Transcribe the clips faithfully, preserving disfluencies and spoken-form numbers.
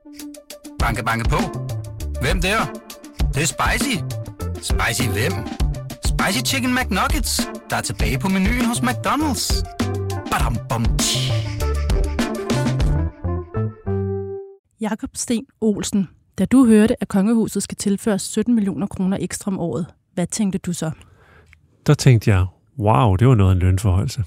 Banke, banke på. Hvem der? Det, det er spicy. Spicy hvem? Spicy Chicken McNuggets, der er tilbage på menuen hos McDonald's. Badum, bom, Jakob Sten Olsen, da du hørte, at kongehuset skal tilføres sytten millioner kroner ekstra om året, hvad tænkte du så? Der tænkte jeg, wow, det var noget af en lønforhøjelse.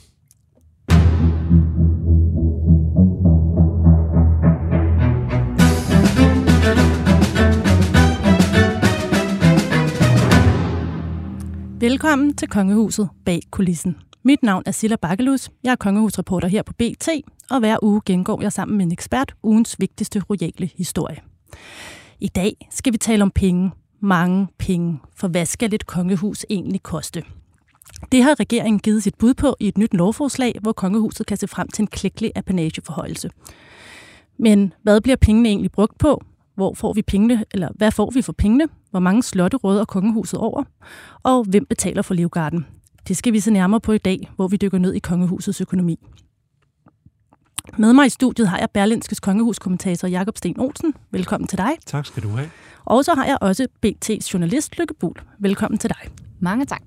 Velkommen til Kongehuset bag kulissen. Mit navn er Silla Bakkelus. Jeg er kongehusreporter her på B T, og hver uge gengår jeg sammen med en ekspert ugens vigtigste royale historie. I dag skal vi tale om penge. Mange penge. For hvad skal et kongehus egentlig koste? Det har regeringen givet sit bud på i et nyt lovforslag, hvor kongehuset kan se frem til en klækkelig apanageforhøjelse. Men hvad bliver pengene egentlig brugt på? Hvor får vi pengene, eller hvad får vi for pengene? Hvor mange slotte råder kongehuset over? Og hvem betaler for Livgarden? Det skal vi se nærmere på i dag, hvor vi dykker ned i kongehusets økonomi. Med mig i studiet har jeg Berlingskes kongehuskommentator Jakob Sten Olsen. Velkommen til dig. Tak skal du have. Og så har jeg også B T's journalist Lykke Buhl. Velkommen til dig. Mange tak.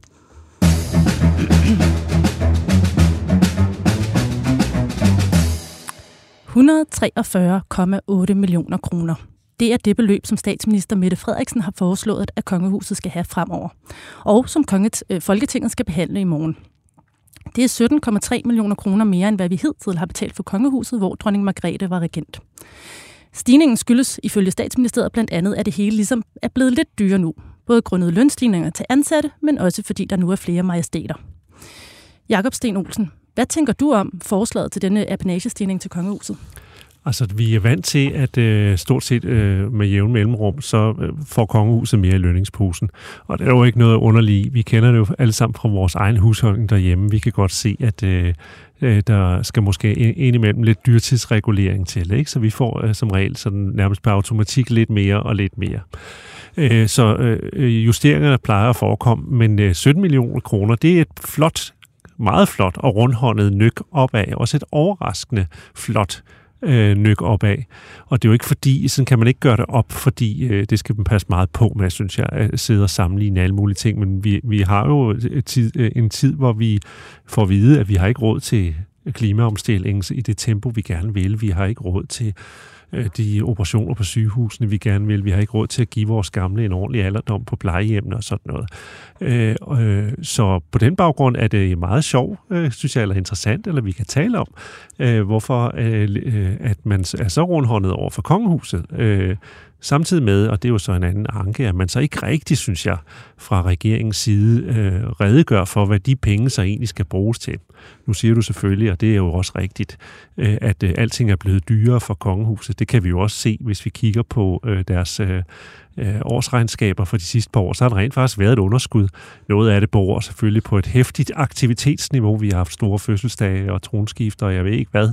et hundrede og treogfyrre komma otte millioner kroner. Det er det beløb, som statsminister Mette Frederiksen har foreslået, at kongehuset skal have fremover, og som konget, øh, Folketinget skal behandle i morgen. Det er sytten komma tre millioner kroner mere, end hvad vi hidtil har betalt for kongehuset, hvor dronning Margrethe var regent. Stigningen skyldes ifølge statsministeriet blandt andet, at det hele ligesom er blevet lidt dyrere nu. Både grundet lønstigninger til ansatte, men også fordi der nu er flere majestæter. Jakob Sten Olsen, hvad tænker du om forslaget til denne apanagestigning til kongehuset? Altså, vi er vant til, at øh, stort set øh, med jævn mellemrum, så øh, får kongehuset mere i lønningsposen. Og det er jo ikke noget underligt. Vi kender det jo alle sammen fra vores egen husholdning derhjemme. Vi kan godt se, at øh, øh, der skal måske indimellem lidt dyrtidsregulering til, ikke? Så vi får øh, som regel sådan nærmest på automatik lidt mere og lidt mere. Øh, så øh, justeringerne plejer at forekomme, men øh, sytten millioner kroner, det er et flot, meget flot og rundhåndet nyk opad. Også et overraskende flot Øh, nyk opad. Og det er jo ikke fordi, sådan kan man ikke gøre det op, fordi øh, det skal man passe meget på med, synes jeg, at sidde og sammenligne alle mulige ting. Men vi, vi har jo tid, en tid, hvor vi får at vide, at vi har ikke råd til klimaomstilling i det tempo, vi gerne vil. Vi har ikke råd til øh, de operationer på sygehusene, vi gerne vil. Vi har ikke råd til at give vores gamle en ordentlig alderdom på plejehjemmene og sådan noget. Øh, øh, så på den baggrund er det meget sjovt, øh, synes jeg, eller interessant, eller vi kan tale om, øh, hvorfor øh, at man er så rundhåndet over for kongehuset. Øh, samtidig med, og det er jo så en anden anke, at man så ikke rigtig, synes jeg, fra regeringens side øh, redegør for, hvad de penge så egentlig skal bruges til. Nu siger du selvfølgelig, og det er jo også rigtigt, øh, at øh, alting er blevet dyrere for kongehuset. Det kan vi jo også se, hvis vi kigger på øh, deres øh, øh, årsregnskaber for de sidste par år. Så har der rent faktisk været et underskud. Noget af det beror selvfølgelig på et hæftigt aktivitetsniveau. Vi har haft store fødselsdage og tronskifter, og jeg ved ikke hvad.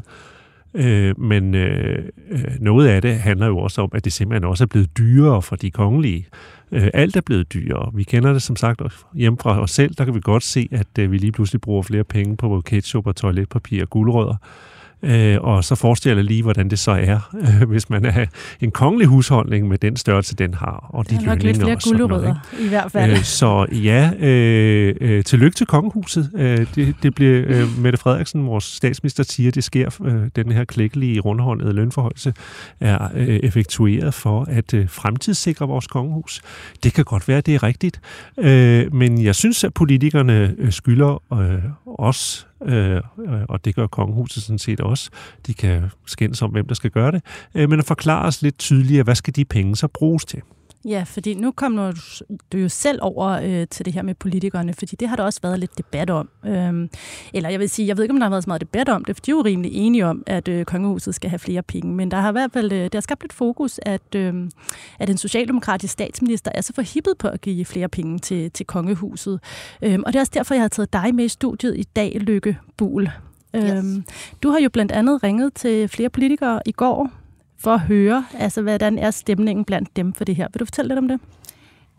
Øh, men øh, noget af det handler jo også om, at det simpelthen også er blevet dyrere for de kongelige. Øh, alt er blevet dyrere. Vi kender det som sagt hjemme fra os selv. Der kan vi godt se, at øh, vi lige pludselig bruger flere penge på ketchup og toiletpapir og gulerødder. Øh, og så forestiller jeg lige, hvordan det så er, øh, hvis man er en kongelig husholdning med den størrelse, den har, og de lønninger og sådan noget. Lidt flere gulerødder, i hvert fald. Øh, så ja, øh, øh, tillykke til kongehuset. Øh, det, det bliver, øh, Mette Frederiksen, vores statsminister, siger, det sker, øh, den her klækkelige rundhåndede lønforholdelse er øh, effektueret for at øh, fremtidssikre vores kongehus. Det kan godt være, det er rigtigt, øh, men jeg synes, at politikerne øh, skylder øh, os, Øh, og det gør kongehuset sådan set også. De kan skændes om, hvem der skal gøre det. Øh, men at forklare os lidt tydeligere, hvad skal de penge så bruges til? Ja, fordi nu kommer du jo selv over øh, til det her med politikerne, fordi det har der også været lidt debat om. Øhm, eller jeg vil sige, jeg ved ikke, om der har været så meget debat om det, for de er jo rimelig enige om, at øh, kongehuset skal have flere penge. Men der har i hvert fald øh, der har skabt lidt fokus, at, øh, at en socialdemokratisk statsminister er så forhippet på at give flere penge til, til kongehuset. Øhm, og det er også derfor, jeg har taget dig med i studiet i dag, Lykke Buhl. Yes. Øhm, du har jo blandt andet ringet til flere politikere i går, for at høre, altså hvordan er stemningen blandt dem for det her. Vil du fortælle lidt om det?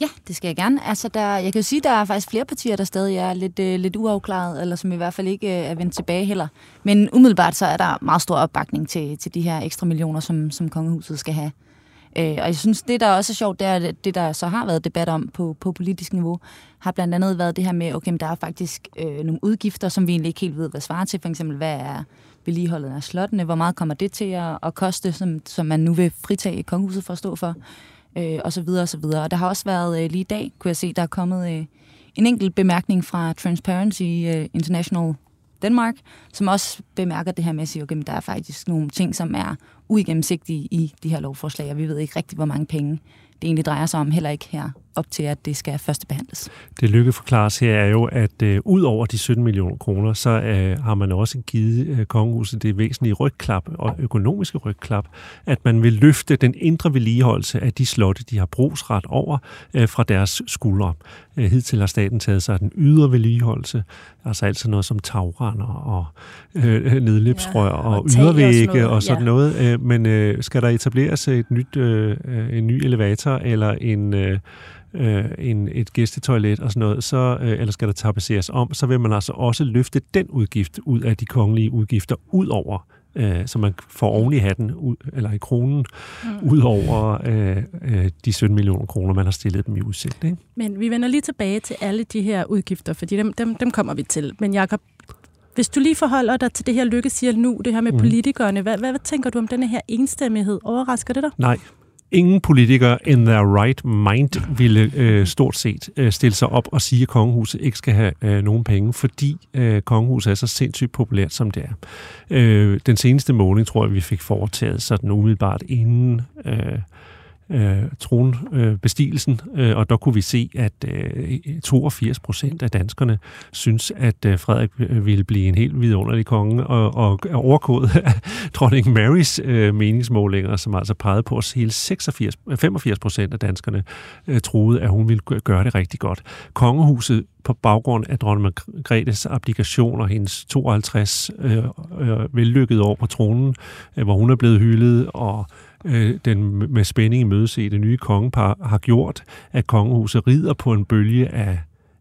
Ja, det skal jeg gerne. Altså, der, jeg kan jo sige, at der er faktisk flere partier, der stadig er lidt, øh, lidt uafklaret, eller som i hvert fald ikke øh, er vendt tilbage heller. Men umiddelbart så er der meget stor opbakning til, til de her ekstra millioner, som, som kongehuset skal have. Øh, og jeg synes, det der også er sjovt, det er, at det der så har været debat om på, på politisk niveau, har blandt andet været det her med, okay, men der er faktisk øh, nogle udgifter, som vi egentlig ikke helt ved, hvad svarer til. For eksempel, hvad er vedligeholdet af slottene? Hvor meget kommer det til at, at koste, som, som man nu vil fritage kongehuset for at stå for? Øh, og så videre, og så videre. Og der har også været øh, lige i dag, kunne jeg se, der er kommet øh, en enkelt bemærkning fra Transparency øh, International Denmark, som også bemærker det her med at sige, okay, men der er faktisk nogle ting, som er uigennemsigtige i de her lovforslag, og vi ved ikke rigtig, hvor mange penge det egentlig drejer sig om, heller ikke her op til, at det skal førstebehandles. Det Lykke forklares her er jo, at øh, ud over de sytten millioner kroner, så øh, har man også givet øh, kongehuset det væsentlige rygklap og økonomiske rygklap, at man vil løfte den indre vedligeholdelse af de slotte, de har brugsret over øh, fra deres skuldre. Øh, hidtil har staten taget sig af den ydre vedligeholdelse, altså altså noget som tagrender og øh, nedløbsrør ja, og, og ydervægge og, noget, og sådan ja. noget. Øh, men øh, skal der etableres et nyt, øh, en ny elevator eller en... Øh, Øh, en, et gæstetoilet og sådan noget, så, øh, eller skal der tapetseres om, så vil man altså også løfte den udgift ud af de kongelige udgifter, ud over, øh, så man får oven i hatten, ud, eller i kronen, mm. ud over øh, øh, de sytten millioner kroner, man har stillet dem i udsigt. Ikke? Men vi vender lige tilbage til alle de her udgifter, fordi dem, dem, dem kommer vi til. Men Jacob, hvis du lige forholder dig til det her, Lykke siger nu, det her med mm. politikerne, hvad, hvad, hvad tænker du om denne her enstemmighed? Overrasker det dig? Nej. Ingen politiker in their right mind ville øh, stort set øh, stille sig op og sige, at kongehuset ikke skal have øh, nogen penge, fordi øh, kongehuset er så sindssygt populært, som det er. Øh, den seneste måling, tror jeg, vi fik foretaget sådan umiddelbart inden øh, øh, tronbestigelsen, øh, og der kunne vi se, at øh, toogfirs procent af danskerne synes, at øh, Frederik ville blive en helt vidunderlig konge, og, og overgået af dronning Marys øh, meningsmålinger, som altså pegede på os hele seksogfirs, femogfirs procent af danskerne øh, troede, at hun ville gøre det rigtig godt. Kongehuset på baggrund af dronning Margrethes abdikation og hendes tooghalvtreds øh, øh, vellykkede år på tronen, øh, hvor hun er blevet hyldet, og øh, den med spænding i mødese det nye kongepar har gjort, at kongehuset rider på en bølge af,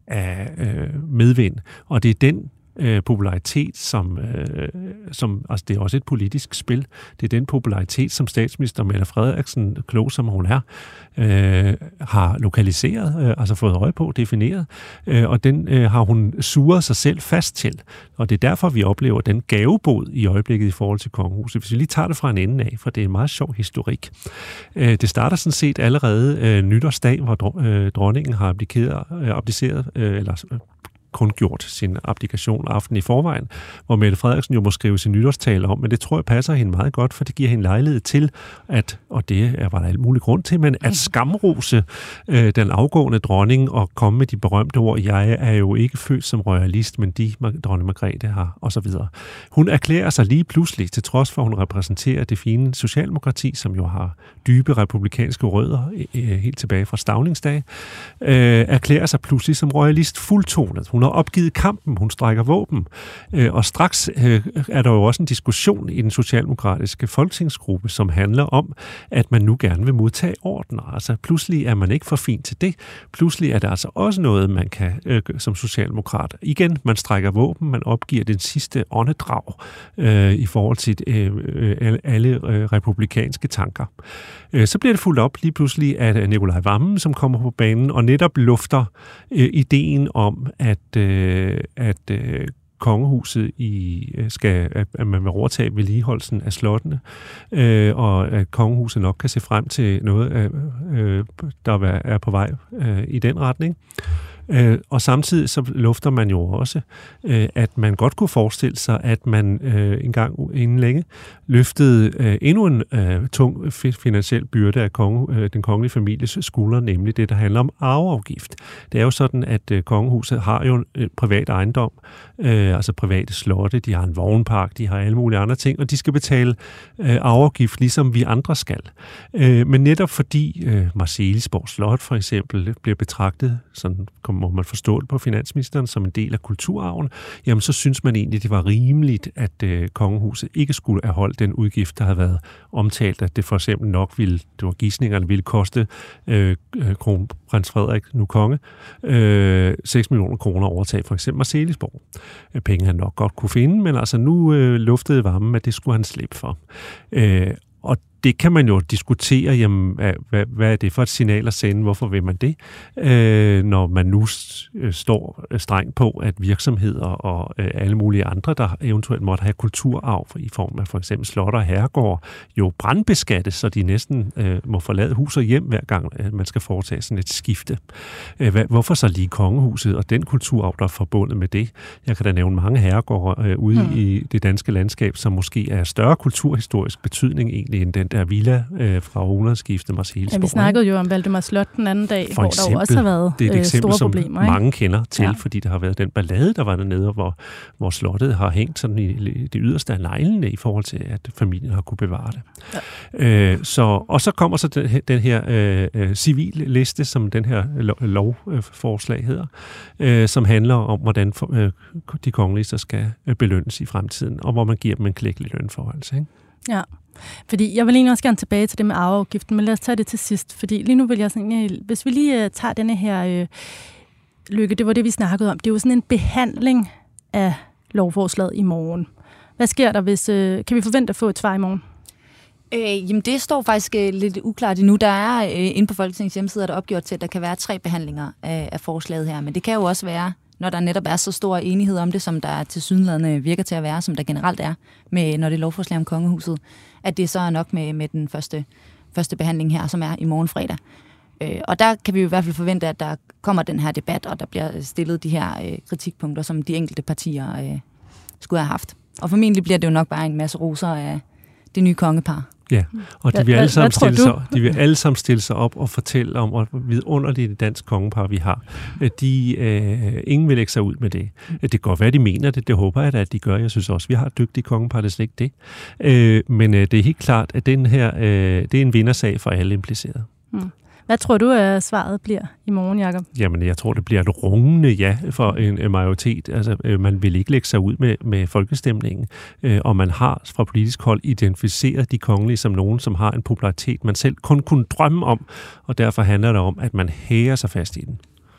af øh, medvind. Og det er den øh, popularitet, som, øh, som altså det er også et politisk spil, det er den popularitet, som statsminister Mette Frederiksen, klog som hun er, øh, har lokaliseret, øh, altså fået øje på, defineret, øh, og den øh, har hun suret sig selv fast til. Og det er derfor, vi oplever den gavebod i øjeblikket i forhold til kongehuset. Hvis vi lige tager det fra en ende af, for det er en meget sjov historik. Øh, det starter sådan set allerede øh, nytårsdag, hvor dro- øh, dronningen har abdikeret, øh, abdiceret, øh, eller øh, kun gjort sin abdikation aften i forvejen, hvor Mette Frederiksen jo må skrive sin nytårstale om, men det tror jeg passer hende meget godt, for det giver hende lejlighed til, at, og det var der alt mulig grund til, men at skamrose øh, den afgående dronning og komme med de berømte ord, jeg er jo ikke født som royalist, men de dronning Margrethe har, og så videre. Hun erklærer sig lige pludselig, til trods for, at hun repræsenterer det fine socialdemokrati, som jo har dybe republikanske rødder øh, helt tilbage fra Stauningsdag, øh, erklærer sig pludselig som royalist fuldtonet. Hun har opgivet kampen, hun strækker våben, øh, og straks øh, er der jo også en diskussion i den socialdemokratiske folketingsgruppe, som handler om, at man nu gerne vil modtage ordener. Altså pludselig er man ikke for fin til det. Pludselig er der altså også noget, man kan øh, som socialdemokrat. Igen, man strækker våben, man opgiver den sidste åndedrag øh, i forhold til øh, øh, alle øh, republikanske tanker. Øh, så bliver det fuldt op lige pludselig af Nicolai Wammen, som kommer på banen og netop lufter øh, ideen om, at at øh, kongehuset i, skal, at man vil overtage vedligeholdelsen af slottene, øh, og at kongehuset nok kan se frem til noget, øh, der er på vej øh, i den retning. Øh, og samtidig så lufter man jo også, øh, at man godt kunne forestille sig, at man øh, en gang inden længe løftede øh, endnu en øh, tung finansiel byrde af konge, øh, den kongelige families skuldre, nemlig det, der handler om arveafgift. Det er jo sådan, at øh, kongehuset har jo en øh, privat ejendom, øh, altså private slotte, de har en vognpark, de har alle mulige andre ting, og de skal betale øh, arveafgift, ligesom vi andre skal. Øh, men netop fordi øh, Marselisborg Slot for eksempel bliver betragtet, sådan kommer må man forstå det på finansministeren, som en del af kulturarven, jamen så synes man egentlig, det var rimeligt, at øh, kongehuset ikke skulle have holdt den udgift, der havde været omtalt, at det for eksempel nok ville, det var gidsningerne, ville koste øh, kronprins Frederik, nu konge, øh, seks millioner kroner overtag for eksempel Marselisborg. Penge han nok godt kunne finde, men altså nu øh, luftede varmen, at det skulle han slippe for. Øh, og det kan man jo diskutere, jamen, hvad, hvad er det for et signal at sende? Hvorfor vil man det? Øh, når man nu st- står strengt på, at virksomheder og øh, alle mulige andre, der eventuelt måtte have kulturarv i form af for eksempel slotter og herregård, jo brandbeskattes, så de næsten øh, må forlade hus og hjem, hver gang øh, man skal foretage sådan et skifte. Øh, hvad, hvorfor så lige kongehuset og den kulturarv, der er forbundet med det? Jeg kan da nævne mange herregårde øh, ude mm. i det danske landskab, som måske er større kulturhistorisk betydning egentlig end den der villa øh, fra århundredeskiftet Marselisborg. Ja, vi snakkede jo om Valdemar Slot den anden dag, for hvor eksempel, der jo også har været det er et eksempel, store problemer. Ikke? Mange kender til, ja. fordi der har været den ballade, der var dernede, hvor, hvor slottet har hængt sådan i det yderste af neglene i forhold til, at familien har kunne bevare det. Ja. Øh, så, og så kommer så den, den her øh, civil liste, som den her lovforslag øh, hedder, øh, som handler om, hvordan for, øh, de kongelige så skal belønnes i fremtiden, og hvor man giver dem en klækkelig lønforhold. Ikke? Ja, fordi jeg vil egentlig også gerne tilbage til det med arveafgiften, men lad os tage det til sidst, fordi lige nu vil jeg sådan, hvis vi lige uh, tager denne her øh, Lykke, det var det, vi snakkede om, det er jo sådan en behandling af lovforslaget i morgen. Hvad sker der, hvis, øh, kan vi forvente at få et svar i morgen? Øh, jamen det står faktisk øh, lidt uklart endnu. Der er øh, inde på Folketingets hjemmeside, der er opgjort til, at der kan være tre behandlinger af, af forslaget her, men det kan jo også være, når der netop er så stor enighed om det, som der tilsyneladende virker til at være, som der generelt er, med, når det er lovforslag om kongehuset, at det så er nok med, med den første, første behandling her, som er i morgen fredag. Øh, og der kan vi jo i hvert fald forvente, at der kommer den her debat, og der bliver stillet de her øh, kritikpunkter, som de enkelte partier øh, skulle have haft. Og formentlig bliver det jo nok bare en masse roser af det nye kongepar. Ja, og de vil, alle sammen stille sig, de vil alle sammen stille sig op og fortælle om, hvor vidunderligt det danske kongepar, vi har. De, øh, ingen vil lægge sig ud med det. Det kan godt være, de mener det. Det håber jeg da, at de gør. Jeg synes også, vi har et dygtigt kongepar, det er slet ikke det. Øh, men øh, det er helt klart, at den her, øh, det er en vindersag for alle implicerede. Mm. Hvad tror du, at svaret bliver i morgen, Jacob? Jamen, jeg tror, det bliver et rungende ja for en majoritet. Altså, man vil ikke lægge sig ud med, med folkestemningen, og man har fra politisk hold identificeret de kongelige som nogen, som har en popularitet, man selv kun kunne drømme om, og derfor handler det om, at man hæger sig fast i den.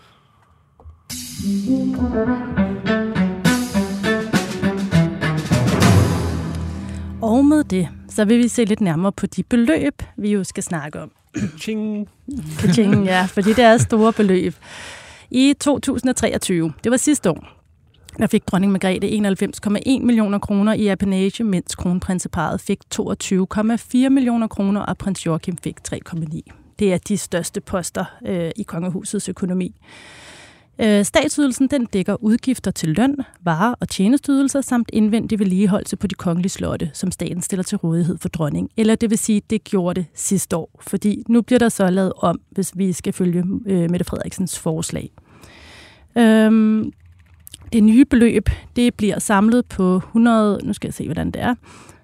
Og med det, så vil vi se lidt nærmere på de beløb, vi jo skal snakke om. Ching. Ching, ja, fordi det er store beløb. I to tusind og treogtyve, det var sidste år, der fik dronning Margrethe enoghalvfems komma en millioner kroner i apanage, mens kronprinseparret fik toogtyve komma fire millioner kroner, og prins Joachim fik tre komma ni. Det er de største poster øh, i kongehusets økonomi. Øh, statsydelsen den dækker udgifter til løn, varer og tjenesteydelser samt indvendig vedligeholdelse på de kongelige slotte, som staten stiller til rådighed for dronning. Eller det vil sige, det gjorde det sidste år, fordi nu bliver der så lavet om, hvis vi skal følge øh, Mette Frederiksens forslag. Øhm, det nye beløb, det bliver samlet på hundrede... Nu skal jeg se, hvordan det er.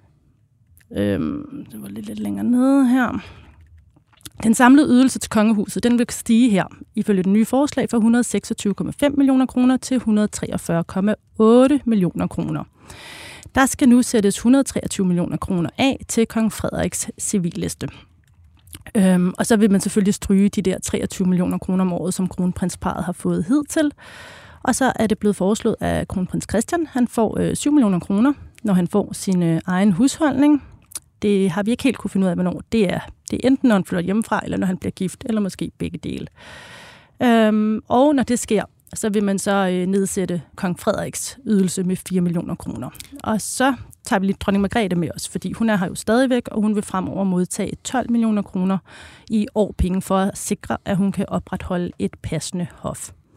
Øhm, det var lidt, lidt længere nede her. Den samlede ydelse til kongehuset, den vil stige her, ifølge den nye forslag, fra et hundrede og seksogtyve komma fem millioner kroner til et hundrede og treogfyrre komma otte millioner kroner. Der skal nu sættes et hundrede og treogtyve millioner kroner af til kong Frederiks civilliste. Øhm, og så vil man selvfølgelig stryge de der treogtyve millioner kroner om året, som kronprinsparret har fået hidtil. Og så er det blevet foreslået af kronprins Christian. Han får øh, syv millioner kroner, når han får sin øh, egen husholdning. Det har vi ikke helt kunne finde ud af, hvornår det er. Det er enten, når han flytter hjemmefra, eller når han bliver gift, eller måske begge dele. Øhm, og når det sker, så vil man så øh, nedsætte kong Frederiks ydelse med fire millioner kroner. Og så tager vi lidt dronning Margrethe med os, fordi hun er her jo stadigvæk, og hun vil fremover modtage tolv millioner kroner i årpenge for at sikre, at hun kan opretholde et passende hof.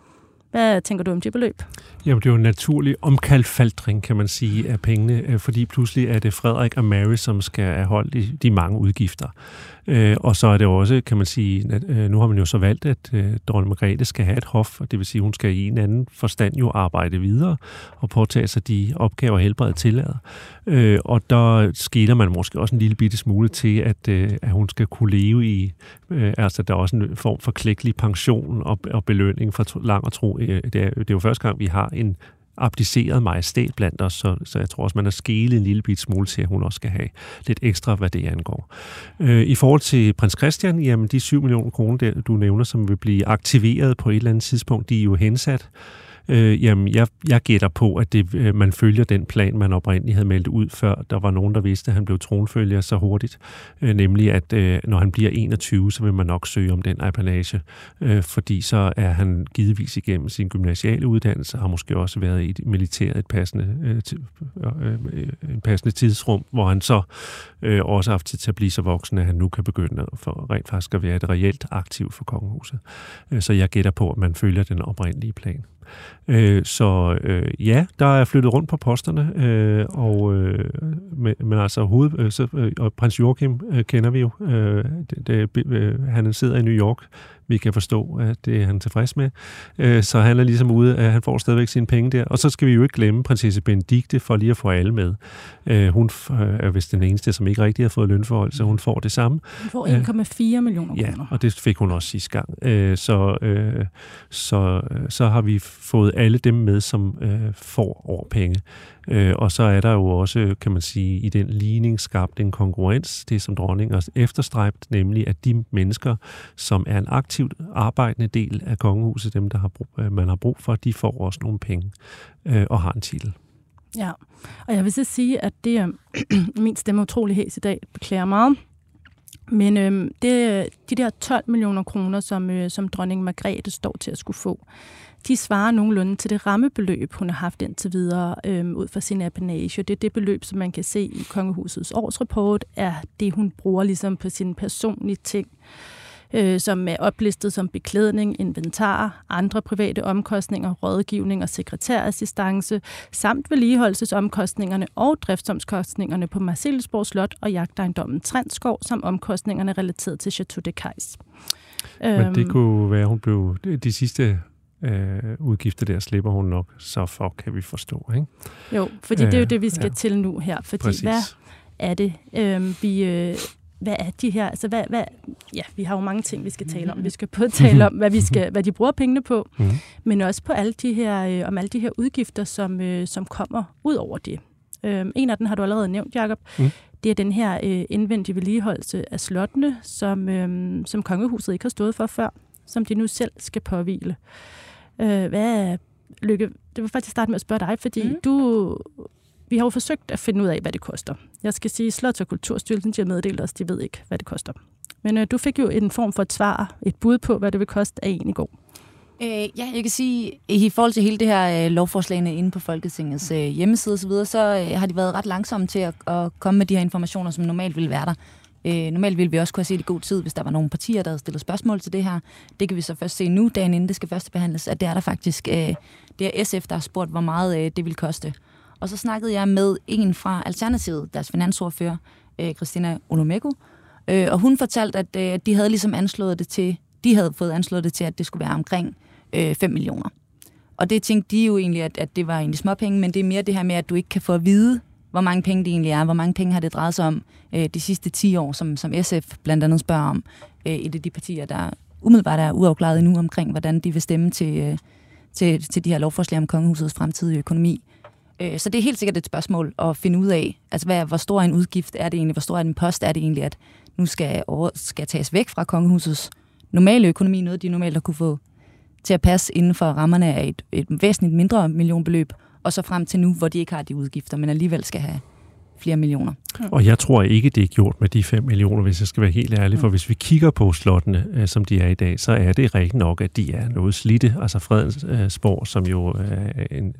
Hvad tænker du om det beløb? Jamen, det er jo en naturlig omkalfatring, kan man sige, af pengene, fordi pludselig er det Frederik og Mary, som skal afholde de, de mange udgifter. Øh, og så er det også, kan man sige, at øh, nu har man jo så valgt, at øh, dronning Margrethe skal have et hof, og det vil sige, at hun skal i en anden forstand jo arbejde videre og påtage sig de opgaver, helbredet tillader. Øh, og der skiller man måske også en lille bitte smule til, at, øh, at hun skal kunne leve i, øh, altså der er også en form for klækkelig pension og, og belønning for lang og tro. Det er, det er jo første gang, vi har en abdiceret majestæt blandt os, så, så jeg tror også, man har skelet en lille bit smule til, at hun også skal have lidt ekstra, hvad det angår. Øh, I forhold til prins Christian, jamen de syv millioner kroner, der, du nævner, som vil blive aktiveret på et eller andet tidspunkt, de er jo hensat. Øh, jamen, jeg, jeg gætter på, at det, øh, man følger den plan, man oprindeligt havde meldt ud, før der var nogen, der vidste, at han blev tronfølger så hurtigt. Øh, nemlig, at øh, når han bliver enogtyve, så vil man nok søge om den apanage, øh, fordi så er han givetvis igennem sin gymnasiale uddannelse, har måske også været i militæret et passende, øh, øh, en passende tidsrum, hvor han så øh, også har haft tid til at blive så voksen, at han nu kan begynde for rent faktisk at være et reelt aktiv for kongehuset. Øh, så jeg gætter på, at man følger den oprindelige plan. Øh, så øh, ja, der er flyttet rundt på posterne, øh, og øh, men, men altså hoved, øh, så, øh, og prins Joachim øh, kender vi jo. Øh, det, det, øh, han sidder i New York. Vi kan forstå, at det er han tilfreds med. Øh, så han er ligesom ude, at han får stadigvæk sine penge der. Og så skal vi jo ikke glemme prinsesse Benedikte for lige at få alle med. Øh, hun er vist den eneste, som ikke rigtig har fået lønforhold, så hun får det samme. Hun får en komma fire millioner kroner. Ja, og det fik hun også sidste gang. Øh, så, øh, så, så har vi fået alle dem med, som øh, får årpenge. Øh, og så er der jo også, kan man sige, i den ligning skabt en konkurrence, det som dronningen også efterstræbt, nemlig at de mennesker, som er en aktivt arbejdende del af kongehuset, dem der har brug, man har brug for, de får også nogle penge øh, og har en titel. Ja, og jeg vil så sige, at det er min stemme utrolig hæs i dag, beklager meget. Men øh, det, de der tolv millioner kroner, som, øh, som dronning Margrethe står til at skulle få, de svarer nogenlunde til det rammebeløb, hun har haft indtil videre øh, ud fra sin apanage. Det er det beløb, som man kan se i kongehusets årsrapport, er det, hun bruger ligesom på sine personlige ting, øh, som er oplistet som beklædning, inventar, andre private omkostninger, rådgivning og sekretærassistance, samt vedligeholdelsesomkostningerne og driftsomkostningerne på Marselisborg Slot og jagtejendommen Trendskov, som omkostningerne relateret til Chateau de Cayes. Men det kunne være, hun blev de sidste øh, udgifter der, slipper hun nok, så for kan vi forstå, ikke? Jo, fordi det er jo det, vi skal ja. til nu her, fordi Præcis. hvad er det, øh, vi... Øh, Hvad er de her? Altså, hvad, hvad, ja, vi har jo mange ting, vi skal tale om. Vi skal både tale om, hvad, vi skal, hvad de bruger pengene på, mm. men også på alle de her, øh, om alle de her udgifter, som, øh, som kommer ud over det. Øh, en af dem har du allerede nævnt, Jacob. Mm. Det er den her øh, indvendige vedligeholdelse af slottene, som, øh, som kongehuset ikke har stået for før, som de nu selv skal påhvile. Øh, hvad, Lykke, det vil faktisk starte med at spørge dig, fordi mm. du... Vi har jo forsøgt at finde ud af, hvad det koster. Jeg skal sige, Slots- og Kulturstyrelsen de har meddelt os, de ved ikke, hvad det koster. Men øh, du fik jo en form for et svar, et bud på, hvad det vil koste af en i går. Øh, ja, jeg kan sige, i forhold til hele det her øh, lovforslagene inde på Folketingets øh, hjemmeside osv., så, så øh, har de været ret langsomme til at, at komme med de her informationer, som normalt ville være der. Øh, normalt ville vi også kunne have set i god tid, hvis der var nogle partier, der havde stillet spørgsmål til det her. Det kan vi så først se nu, dagen inden det skal først behandles, at det er der faktisk. Øh, det er S F, der har spurgt, hvor meget øh, det vil koste. Og så snakkede jeg med en fra Alternativet, deres finansordfører, øh, Christina Olumeko, øh, og hun fortalte, at øh, de havde ligesom anslået det til, de havde fået anslået det til, at det skulle være omkring øh, fem millioner. Og det tænkte de jo egentlig, at, at det var egentlig småpenge, men det er mere det her med, at du ikke kan få at vide, hvor mange penge det egentlig er, hvor mange penge har det drejet sig om øh, de sidste ti år, som, som S F blandt andet spørger om. Øh, et af de partier, der umiddelbart er uafklaret endnu omkring, hvordan de vil stemme til, øh, til, til de her lovforslag om kongehusets fremtidige økonomi. Så det er helt sikkert et spørgsmål at finde ud af, altså hvad, hvor stor en udgift er det egentlig, hvor stor en post er det egentlig, at nu skal, over, skal tages væk fra kongehusets normale økonomi, noget de normalt har kunne få til at passe inden for rammerne af et, et væsentligt mindre millionbeløb, og så frem til nu, hvor de ikke har de udgifter, men alligevel skal have flere millioner. Og jeg tror ikke, det er gjort med de fem millioner, hvis jeg skal være helt ærlig. For hvis vi kigger på slottene, øh, som de er i dag, så er det rigtigt nok, at de er noget slidte. Altså Fredensborg, som jo er en,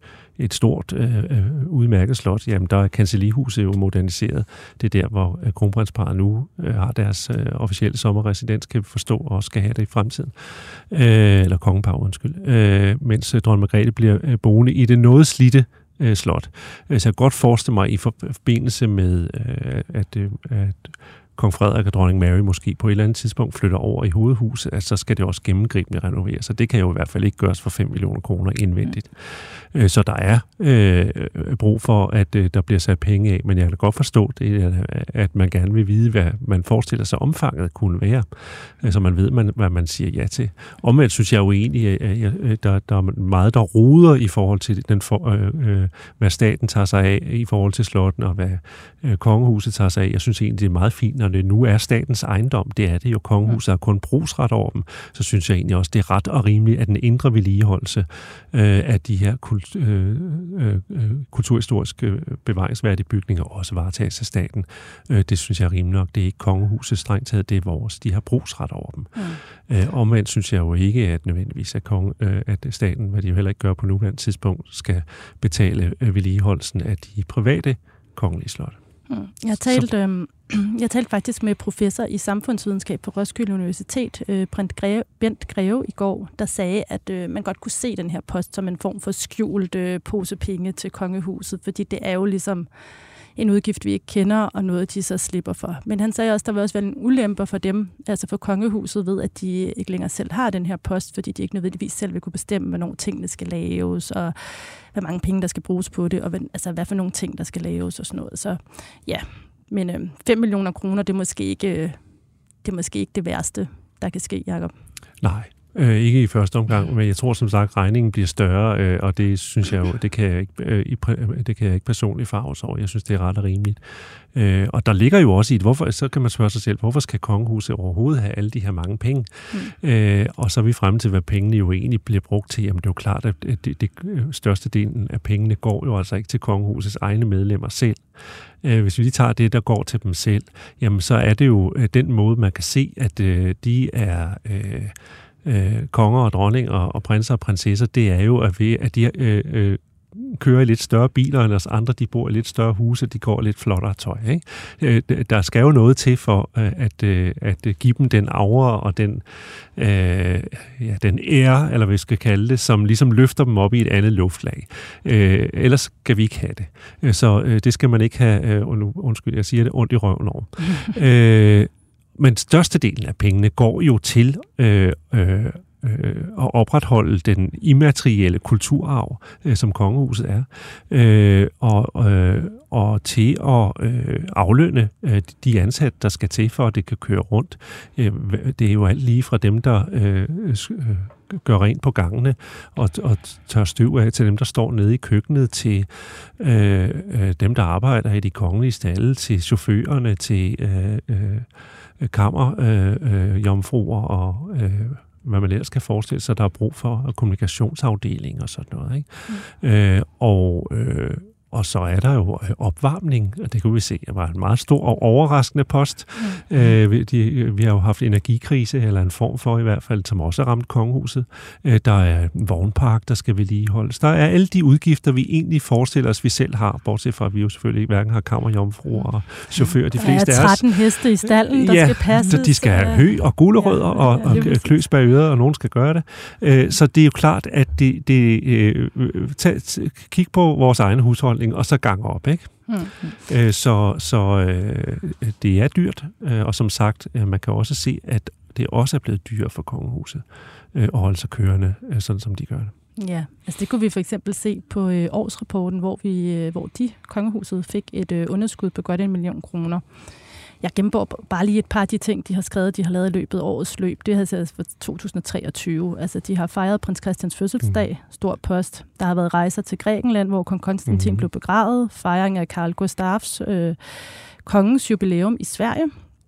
et stort, øh, udmærket slot, jamen der er kancellihuset jo moderniseret. Det er der, hvor øh, kronprinsparret nu øh, har deres øh, officielle sommerresidens, kan vi forstå, og også skal have det i fremtiden. Øh, eller kongeparret, undskyld. Øh, mens øh, dronning Margrethe bliver øh, boende i det noget slidte øh, slot. Så jeg kan godt forestille mig i forbindelse med, øh, at, øh, at kong Frederik og dronning Mary måske på et eller andet tidspunkt flytter over i hovedhuset, at så skal det også gennemgribende renoveres. Så det kan jo i hvert fald ikke gøres for fem millioner kroner indvendigt. Mm. Så der er øh, brug for, at øh, der bliver sat penge af, men jeg kan godt forstå det, at man gerne vil vide, hvad man forestiller sig omfanget kunne være, så man ved, man, hvad man siger ja til. Omvendt synes jeg jo egentlig, at der, der er meget, der roder i forhold til, den for, øh, hvad staten tager sig af i forhold til slotten, og hvad øh, kongehuset tager sig af. Jeg synes egentlig, det er meget fint, når det nu er statens ejendom. Det er det jo. Kongehuset har kun brugsret over dem. Så synes jeg egentlig også, det er ret og rimeligt, at den indre vedligeholdelse øh, af de her kult, øh, øh, kulturhistoriske bevaringsværdige bygninger også varetages af staten. Øh, det synes jeg er rimeligt nok. Det er ikke kongehuset strengt taget, det er vores. De har brugsret over dem. Mm. Øh, omvendt synes jeg jo ikke, at nødvendigvis at, konge, øh, at staten, hvad de jo heller ikke gør på nuværende tidspunkt, skal betale øh, vedligeholdelsen af de private kongelige slotte. Mm. Jeg talte, øh, jeg talte faktisk med professor i samfundsvidenskab på Roskilde Universitet, øh, Bent Greve, Bent Greve, i går, der sagde, at øh, man godt kunne se den her post som en form for skjult øh, pose penge til kongehuset, fordi det er jo ligesom en udgift, vi ikke kender, og noget, de så slipper for. Men han sagde også, at der vil også være en ulempe for dem, altså for kongehuset, ved, at de ikke længere selv har den her post, fordi de ikke nødvendigvis selv vil kunne bestemme, hvornår tingene skal laves, og hvor mange penge, der skal bruges på det, og hvad, altså, hvad for nogle ting, der skal laves og sådan noget. Så ja, men øh, fem millioner kroner, det er måske ikke, det er måske ikke det værste, der kan ske, Jacob. Nej. Øh, ikke i første omgang, men jeg tror som sagt, regningen bliver større, øh, og det synes jeg jo, det kan jeg ikke, øh, i, det kan jeg ikke personligt farves over. Jeg synes, det er ret og rimeligt. Øh, og der ligger jo også i, hvorfor, så kan man spørge sig selv, hvorfor skal kongehuset overhovedet have alle de her mange penge? Mm. Øh, og så er vi fremme til, hvad pengene jo egentlig bliver brugt til. Jamen det er jo klart, at det, det største delen af pengene går jo altså ikke til kongehusets egne medlemmer selv. Øh, hvis vi lige tager det, der går til dem selv, jamen så er det jo den måde, man kan se, at øh, de er Øh, Øh, konger og dronninger og, og prinser og prinsesser, det er jo, at, vi, at de øh, øh, kører i lidt større biler end os andre, de bor i lidt større huse, de går lidt flottere tøj. Ikke? Øh, der skal jo noget til for øh, at, øh, at give dem den aura og den, øh, ja, den ære, eller hvad vi skal kalde det, som ligesom løfter dem op i et andet luftlag. Øh, ellers skal vi ikke have det. Øh, så øh, det skal man ikke have, øh, undskyld, jeg siger det, ondt i røven over. øh, Men størstedelen af pengene går jo til øh, øh, øh, at opretholde den immaterielle kulturarv, øh, som kongehuset er, øh, og, øh, og til at øh, aflønne øh, de ansatte, der skal til, for at det kan køre rundt. Øh, det er jo alt lige fra dem, der øh, øh, gør rent på gangene og, og tør støv af, til dem, der står nede i køkkenet, til øh, øh, dem, der arbejder i de kongelige stalle, til chaufførerne, til Øh, øh, kammer, øh, øh, jomfruer og øh, hvad man ellers kan forestille sig, der er brug for kommunikationsafdeling og sådan noget. Ikke? Mm. Øh, og, øh, og så er der jo opvarmning, og det kunne vi se, det var en meget stor og overraskende post. Mm. Øh, vi, de, vi har jo haft energikrise, eller en form for i hvert fald, som også har ramt kongehuset. Øh, der er en vognpark, der skal vedligeholdes. Der er alle de udgifter, vi egentlig forestiller os, vi selv har, bortset fra, at vi jo selvfølgelig hverken har kammerjomfruer og chauffører, de fleste af os. Der er tretten heste i stallen, der ja, skal passes. De skal have hø og gulerødder, ja, og, og, og kløs bag øret, og nogen skal gøre det. Øh, så det er jo klart, at det, det øh, tag, kig på vores egen husholdning, og så gang op, ikke? Mm-hmm. Øh, så så øh, det er dyrt, øh, og som sagt, øh, man kan også se, at det også er blevet dyrt for kongehuset øh, at holde sig kørende, øh, sådan som de gør det. Ja, altså det kunne vi for eksempel se på øh, årsrapporten, hvor, vi, øh, hvor de, kongehuset, fik et øh, underskud på godt en million kroner. Jeg gennemgår bare lige et par af de ting, de har skrevet, de har lavet i løbet af årets løb. Det har altså for to tusind treogtyve. Altså, de har fejret prins Christians fødselsdag, mm. stor post. Der har været rejser til Grækenland, hvor kong Konstantin mm. blev begravet. Fejring af Carl Gustafs øh, kongens jubilæum i Sverige.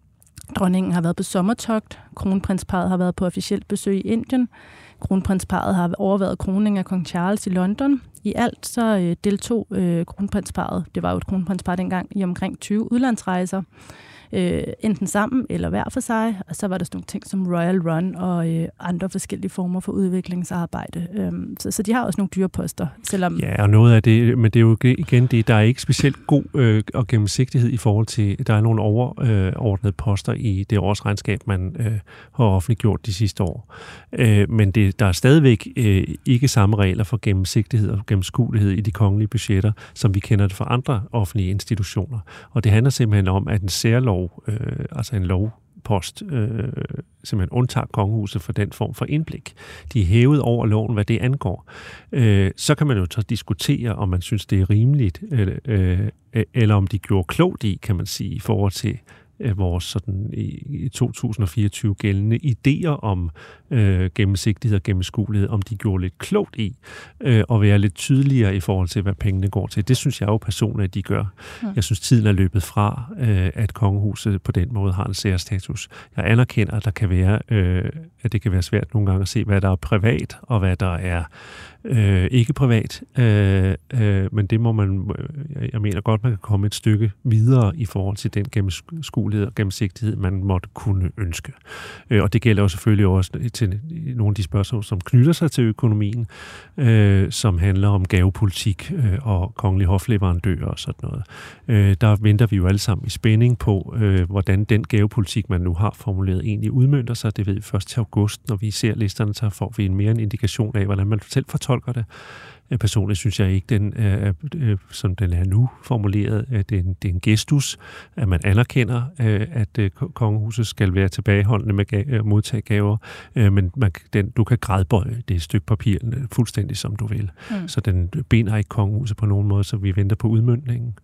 Dronningen har været på sommertogt, kronprinsparret har været på officielt besøg i Indien, kronprinsparret har overværet kroning af kong Charles i London. I alt så øh, deltog øh, kronprinsparret, det var jo et kronprinspar dengang, i omkring tyve udlandsrejser, øh, enten sammen eller hver for sig, og så var der sådan nogle ting som Royal Run og øh, andre forskellige former for udviklingsarbejde. Øhm, så, så de har også nogle dyre poster, selvom... Ja, og noget af det, men det er jo igen det, der er ikke specielt god øh, og gennemsigtighed i forhold til, der er nogle overordnede øh, poster i det årsregnskab, man øh, har offentliggjort de sidste år. Øh, men det, der er stadigvæk øh, ikke samme regler for gennemsigtighed og gennemskuelighed i de kongelige budgetter, som vi kender det fra andre offentlige institutioner. Og det handler simpelthen om, at en særlov, øh, altså en lovpost, øh, simpelthen undtager kongehuset for den form for indblik. De er hævet over loven, hvad det angår. Øh, så kan man jo så diskutere, om man synes, det er rimeligt, øh, øh, eller om de gjorde klogt i, kan man sige, i forhold til vores sådan i to tusind og fireogtyve gældende idéer om øh, gennemsigtighed og gennemskuelighed, om de gjorde lidt klogt i øh, at være lidt tydeligere i forhold til, hvad pengene går til. Det synes jeg jo personligt, at de gør. Mm. Jeg synes, tiden er løbet fra, øh, at kongehuset på den måde har en særstatus. Jeg anerkender, at der kan være, øh, at det kan være svært nogle gange at se, hvad der er privat, og hvad der er øh, ikke privat. Øh, øh, men det må man, jeg mener godt, man kan komme et stykke videre i forhold til den gennemskuelighed og gennemsigtighed, man måtte kunne ønske. Øh, og det gælder jo selvfølgelig også til nogle af de spørgsmål, som knytter sig til økonomien, øh, som handler om gavepolitik øh, og kongelige hofleverandører og sådan noget. Øh, der venter vi jo alle sammen i spænding på, øh, hvordan den gavepolitik, man nu har formuleret, egentlig udmønter sig. Det ved vi først til august, når vi ser listerne, så får vi en mere en indikation af, hvordan man selv fortolker det. Personligt synes jeg ikke, den er, som den er nu formuleret, at det er en, det er en gestus, at man anerkender, at kongehuset skal være tilbageholdende med at modtage gaver, men man, den, du kan gradbøje det stykke papir fuldstændig, som du vil. Mm. Så den binder ikke kongehuset på nogen måde, så vi venter på udmøntningen.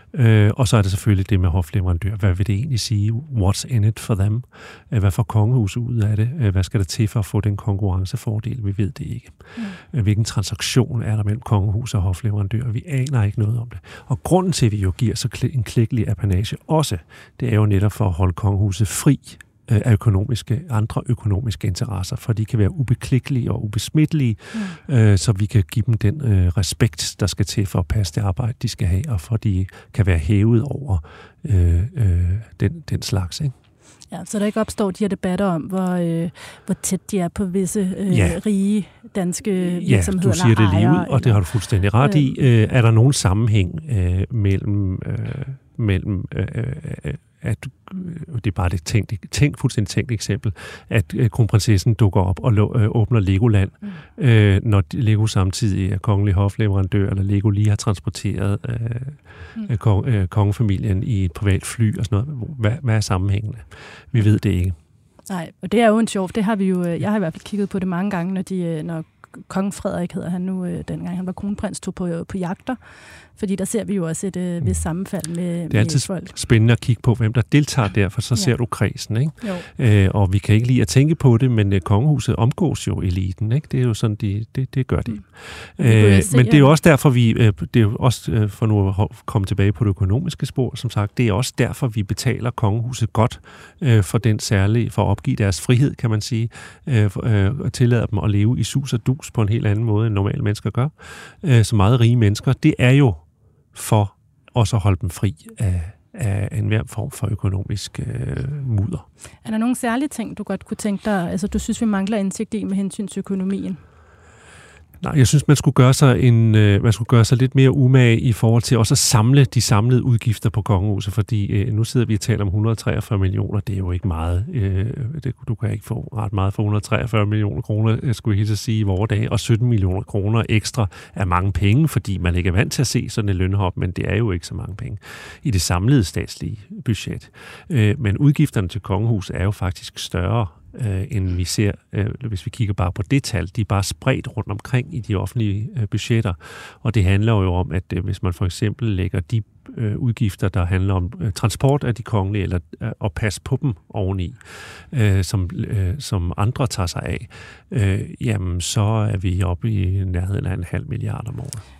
Og så er det selvfølgelig det med hofleverandør. Hvad vil det egentlig sige? What's in it for them? Hvad får kongehuset ud af det? Hvad skal der til for at få den konkurrencefordel? Vi ved det ikke. Mm. Hvilken transaktion er der mellem kongehus og hofleverandør? Vi aner ikke noget om det. Og grunden til, at vi jo giver så en klækkelig apanage også, det er jo netop for at holde kongehuset fri af økonomiske, andre økonomiske interesser, for de kan være ubeklikkelige og ubesmittelige, mm. øh, så vi kan give dem den øh, respekt, der skal til for at passe det arbejde, de skal have, og for de kan være hævet over øh, øh, den, den slags, ikke? Ja, så der ikke opstår de her debatter om, hvor, øh, hvor tæt de er på visse øh, ja. rige danske virksomheder. Ja, du siger det lige ud, og det har du fuldstændig ret i. Øh, er der nogen sammenhæng øh, mellem, øh, mellem øh, øh, at det er bare det tænkt, tænkt, fuldstændig tænkt eksempel, at øh, kronprinsessen dukker op og lo, øh, åbner Legoland, mm. øh, når Lego samtidig er kongelig hofleverandør, eller Lego lige har transporteret øh, mm. kong, øh, kongefamilien i et privat fly og sådan noget. Hvad, hvad er sammenhængende? Vi ved det ikke. Nej, og det er jo en sjov. Det har vi jo, jeg har i hvert fald kigget på det mange gange, når de, når kong Frederik hedder han nu, dengang han var kronprins, tog på, på jagter. Fordi der ser vi jo også et øh, vist sammenfald med, det er altid folk. Spændende at kigge på, hvem der deltager der, for så ja. ser du kredsen, ikke? Øh, og vi kan ikke lide at tænke på det, men øh, kongehuset omgås jo eliten, ikke? Det er jo sådan, de, det, det gør de. Mm. Øh, men det er jo også derfor, vi, øh, det er jo også øh, for nu at komme tilbage på det økonomiske spor, som sagt, det er også derfor, vi betaler kongehuset godt øh, for den særlige, for at opgive deres frihed, kan man sige, øh, øh, og tillader dem at leve i sus og dus på en helt anden måde, end normale mennesker gør. Øh, så meget rige mennesker, det er jo for også at holde dem fri af, af enhver form for økonomisk øh, mudder. Er der nogle særlige ting, du godt kunne tænke dig, altså du synes, vi mangler indsigt i med hensyn til økonomien? Nej, jeg synes, man skulle gøre sig en, øh, man skulle gøre sig lidt mere umage i forhold til også at samle de samlede udgifter på kongehuset, fordi øh, nu sidder vi og taler om et hundrede og treogfyrre millioner, det er jo ikke meget. Øh, det, du kan ikke få ret meget for et hundrede og treogfyrre millioner kroner, jeg skulle helt sige, i vore dage, og sytten millioner kroner ekstra er mange penge, fordi man ikke er vant til at se sådan et lønhop, men det er jo ikke så mange penge i det samlede statslige budget. Øh, men udgifterne til kongehuset er jo faktisk større, Øh, end vi ser, øh, hvis vi kigger bare på det tal. De er bare spredt rundt omkring i de offentlige øh, budgetter. Og det handler jo om, at øh, hvis man for eksempel lægger de øh, udgifter, der handler om øh, transport af de kongelige, eller øh, at passe på dem oveni, øh, som, øh, som andre tager sig af, øh, jamen så er vi oppe i nærheden af en halv milliard om året.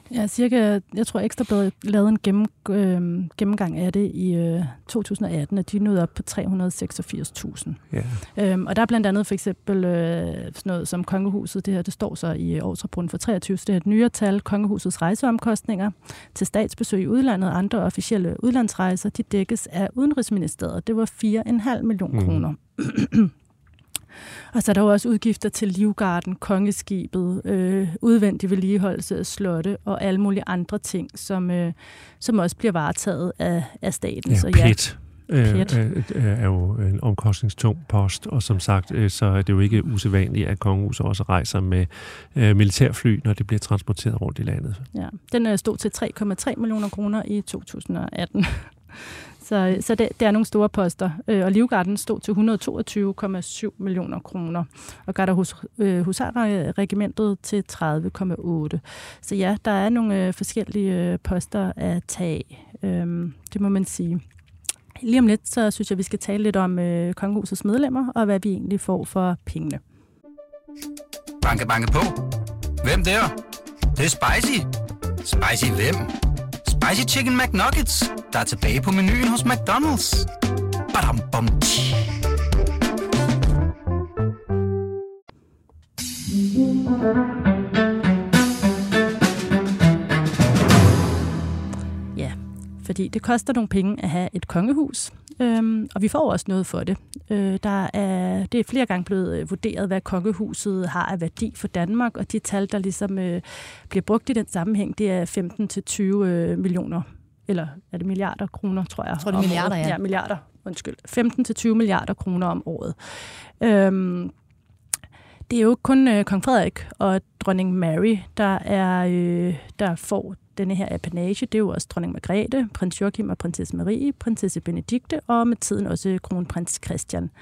Ja, cirka, jeg tror Ekstra Bladet lavede en gennem, øh, gennemgang af det i øh, to tusind og atten, og de nåede op på tre hundrede og seksogfirs tusind. Yeah. Øhm, og der er blandt andet for eksempel øh, sådan noget som Kongehuset, det her, det står så i årsrapporten for treogtyve, så det er et nyere tal, Kongehusets rejseomkostninger til statsbesøg i udlandet og andre officielle udlandsrejser, de dækkes af Udenrigsministeriet. Det var fire komma fem millioner kroner. Mm. Og så er der jo også udgifter til Livgarden, Kongeskibet, øh, udvendig vedligeholdelse af slotte og alle mulige andre ting, som, øh, som også bliver varetaget af, af staten. Ja, så ja, pet. PET øh, er jo en omkostningstung post, og som sagt, øh, så er det jo ikke usædvanligt, at kongehuset også rejser med øh, militærfly, når det bliver transporteret rundt i landet. Ja, den øh, stod til tre komma tre millioner kroner i to tusind og atten. Så, så det, det er nogle store poster. Øh, og Livgarden stod til et hundrede og toogtyve komma syv millioner kroner. Og Gardehus øh, Husarregimentet til tredive komma otte. Så ja, der er nogle øh, forskellige øh, poster at tage. Øh, det må man sige. Lige om lidt, så synes jeg, vi skal tale lidt om øh, Kongehusets medlemmer, og hvad vi egentlig får for pengene. Banke, banke på. Hvem der? Det, det er spicy. Spicy hvem? Spicy Chicken McNuggets, der er tilbage på menuen hos McDonald's. Badum, bom, tji. Ja, fordi det koster nogle penge at have et kongehus, øhm, og vi får også noget for det. Øh, der er, det er flere gange blevet vurderet, hvad kongehuset har af værdi for Danmark, og de tal, der ligesom øh, bliver brugt i den sammenhæng, det er femten til tyve øh, millioner, eller er det milliarder kroner, tror jeg. Jeg tror, det er milliarder, ja. Ja, milliarder, undskyld. femten til tyve milliarder kroner om året. Øhm, det er jo kun øh, kong Frederik og dronning Mary, der, er, øh, der får denne her apanage. Det er jo også dronning Margrethe, prins Joachim og prinsesse Marie, prinsesse Benedikte og med tiden også kronprins Christian.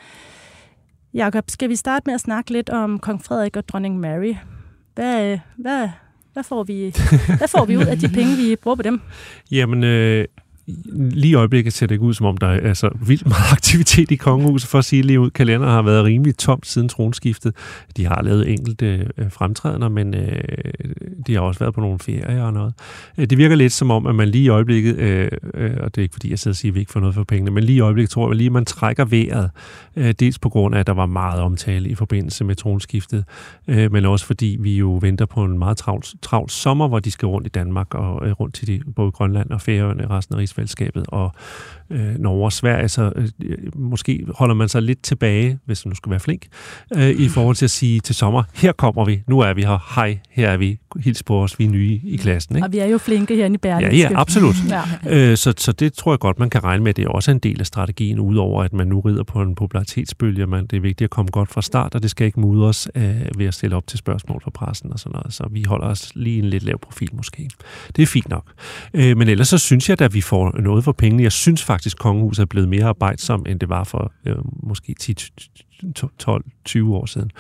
Jakob, skal vi starte med at snakke lidt om kong Frederik og dronning Mary? Hvad, hvad, hvad, får, vi, hvad får vi ud af de penge, vi bruger på dem? Jamen, øh, lige i øjeblikket ser det ikke ud, som om der er altså vildt meget aktivitet i kongehuset, for at sige lige ud. Kalenderen har været rimelig tomt siden tronskiftet. De har lavet enkelte øh, fremtrædener, men øh, de har også været på nogle ferier og noget. Det virker lidt som om, at man lige i øjeblikket, øh, øh, og det er ikke fordi, jeg sidder og siger, at vi ikke får noget for pengene, men lige i øjeblikket tror jeg lige, at man trækker vejret, øh, dels på grund af, at der var meget omtale i forbindelse med tronskiftet, øh, men også fordi vi jo venter på en meget travl, travl sommer, hvor de skal rundt i Danmark og øh, rundt til de, både Grønland og Færøerne og resten af rigsfællesskabet og øh, Norge og Sverige, så øh, måske holder man sig lidt tilbage, hvis man nu skal være flink, øh, i forhold til at sige til sommer, her kommer vi, nu er vi her, hej, her er vi, hils på os, vi er nye i klassen. Ikke? Og vi er jo flinke her i Berlingske. Ja, ja, absolut. Ja. Øh, så, så det tror jeg godt, man kan regne med, det er også en del af strategien, udover at man nu rider på en popularitetsbølge, men det er vigtigt at komme godt fra start, og det skal ikke mudres øh, ved at stille op til spørgsmål fra pressen og sådan noget, så vi holder os lige en lidt lav profil måske. Det er fint nok. Øh, men ellers så synes jeg, at vi får noget for pengene. Jeg synes faktisk, at kongehuset er blevet mere arbejdsom, end det var for øh, måske ti, tolv, tyve år siden.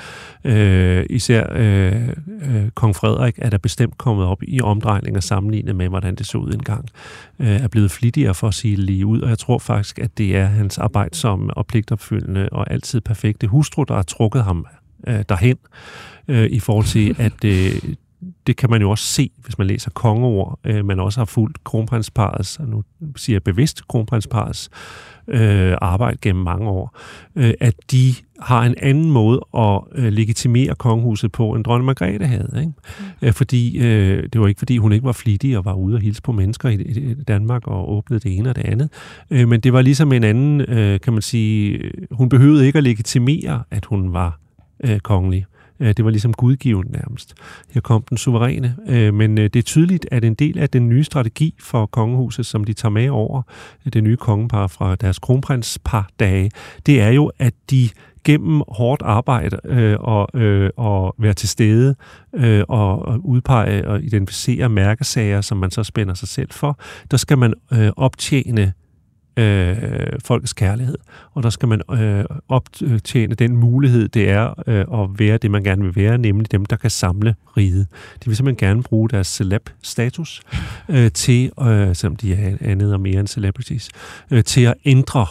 Øh, især øh, øh, kong Frederik er der bestemt kommet op i omdrejninger sammenlignet med, hvordan det så ud engang. Øh, er blevet flittigere for at sige lige ud, og jeg tror faktisk, at det er hans arbejdsomme og pligtopfyldende og altid perfekte hustru, der har trukket ham øh, derhen, øh, i forhold til, at øh, det kan man jo også se, hvis man læser kongeord, øh, man også har fulgt kronprinsparrets, og nu siger jeg bevidst kronprinsparrets øh, arbejde gennem mange år, øh, at de har en anden måde at øh, legitimere kongehuset på, end dronning Margrethe havde. Ikke? Mm. Øh, fordi, øh, det var ikke, fordi hun ikke var flittig og var ude og hilse på mennesker i, i Danmark og åbnede det ene og det andet, øh, men det var ligesom en anden, øh, kan man sige, hun behøvede ikke at legitimere, at hun var øh, kongelig. Det var ligesom gudgiven nærmest. Her kom den suveræne. Men det er tydeligt, at en del af den nye strategi for kongehuset, som de tager med over, det nye kongepar fra deres kronprinspar-dage, det er jo, at de gennem hårdt arbejde øh, og, øh, og være til stede øh, og, og udpege og identificere mærkesager, som man så spænder sig selv for, der skal man øh, optjene Øh, folkets kærlighed, og der skal man øh, optjene den mulighed, det er øh, at være det, man gerne vil være, nemlig dem, der kan samle riget. De vil simpelthen gerne bruge deres celeb-status øh, til, øh, selvom de er andet og mere end celebrities, øh, til at ændre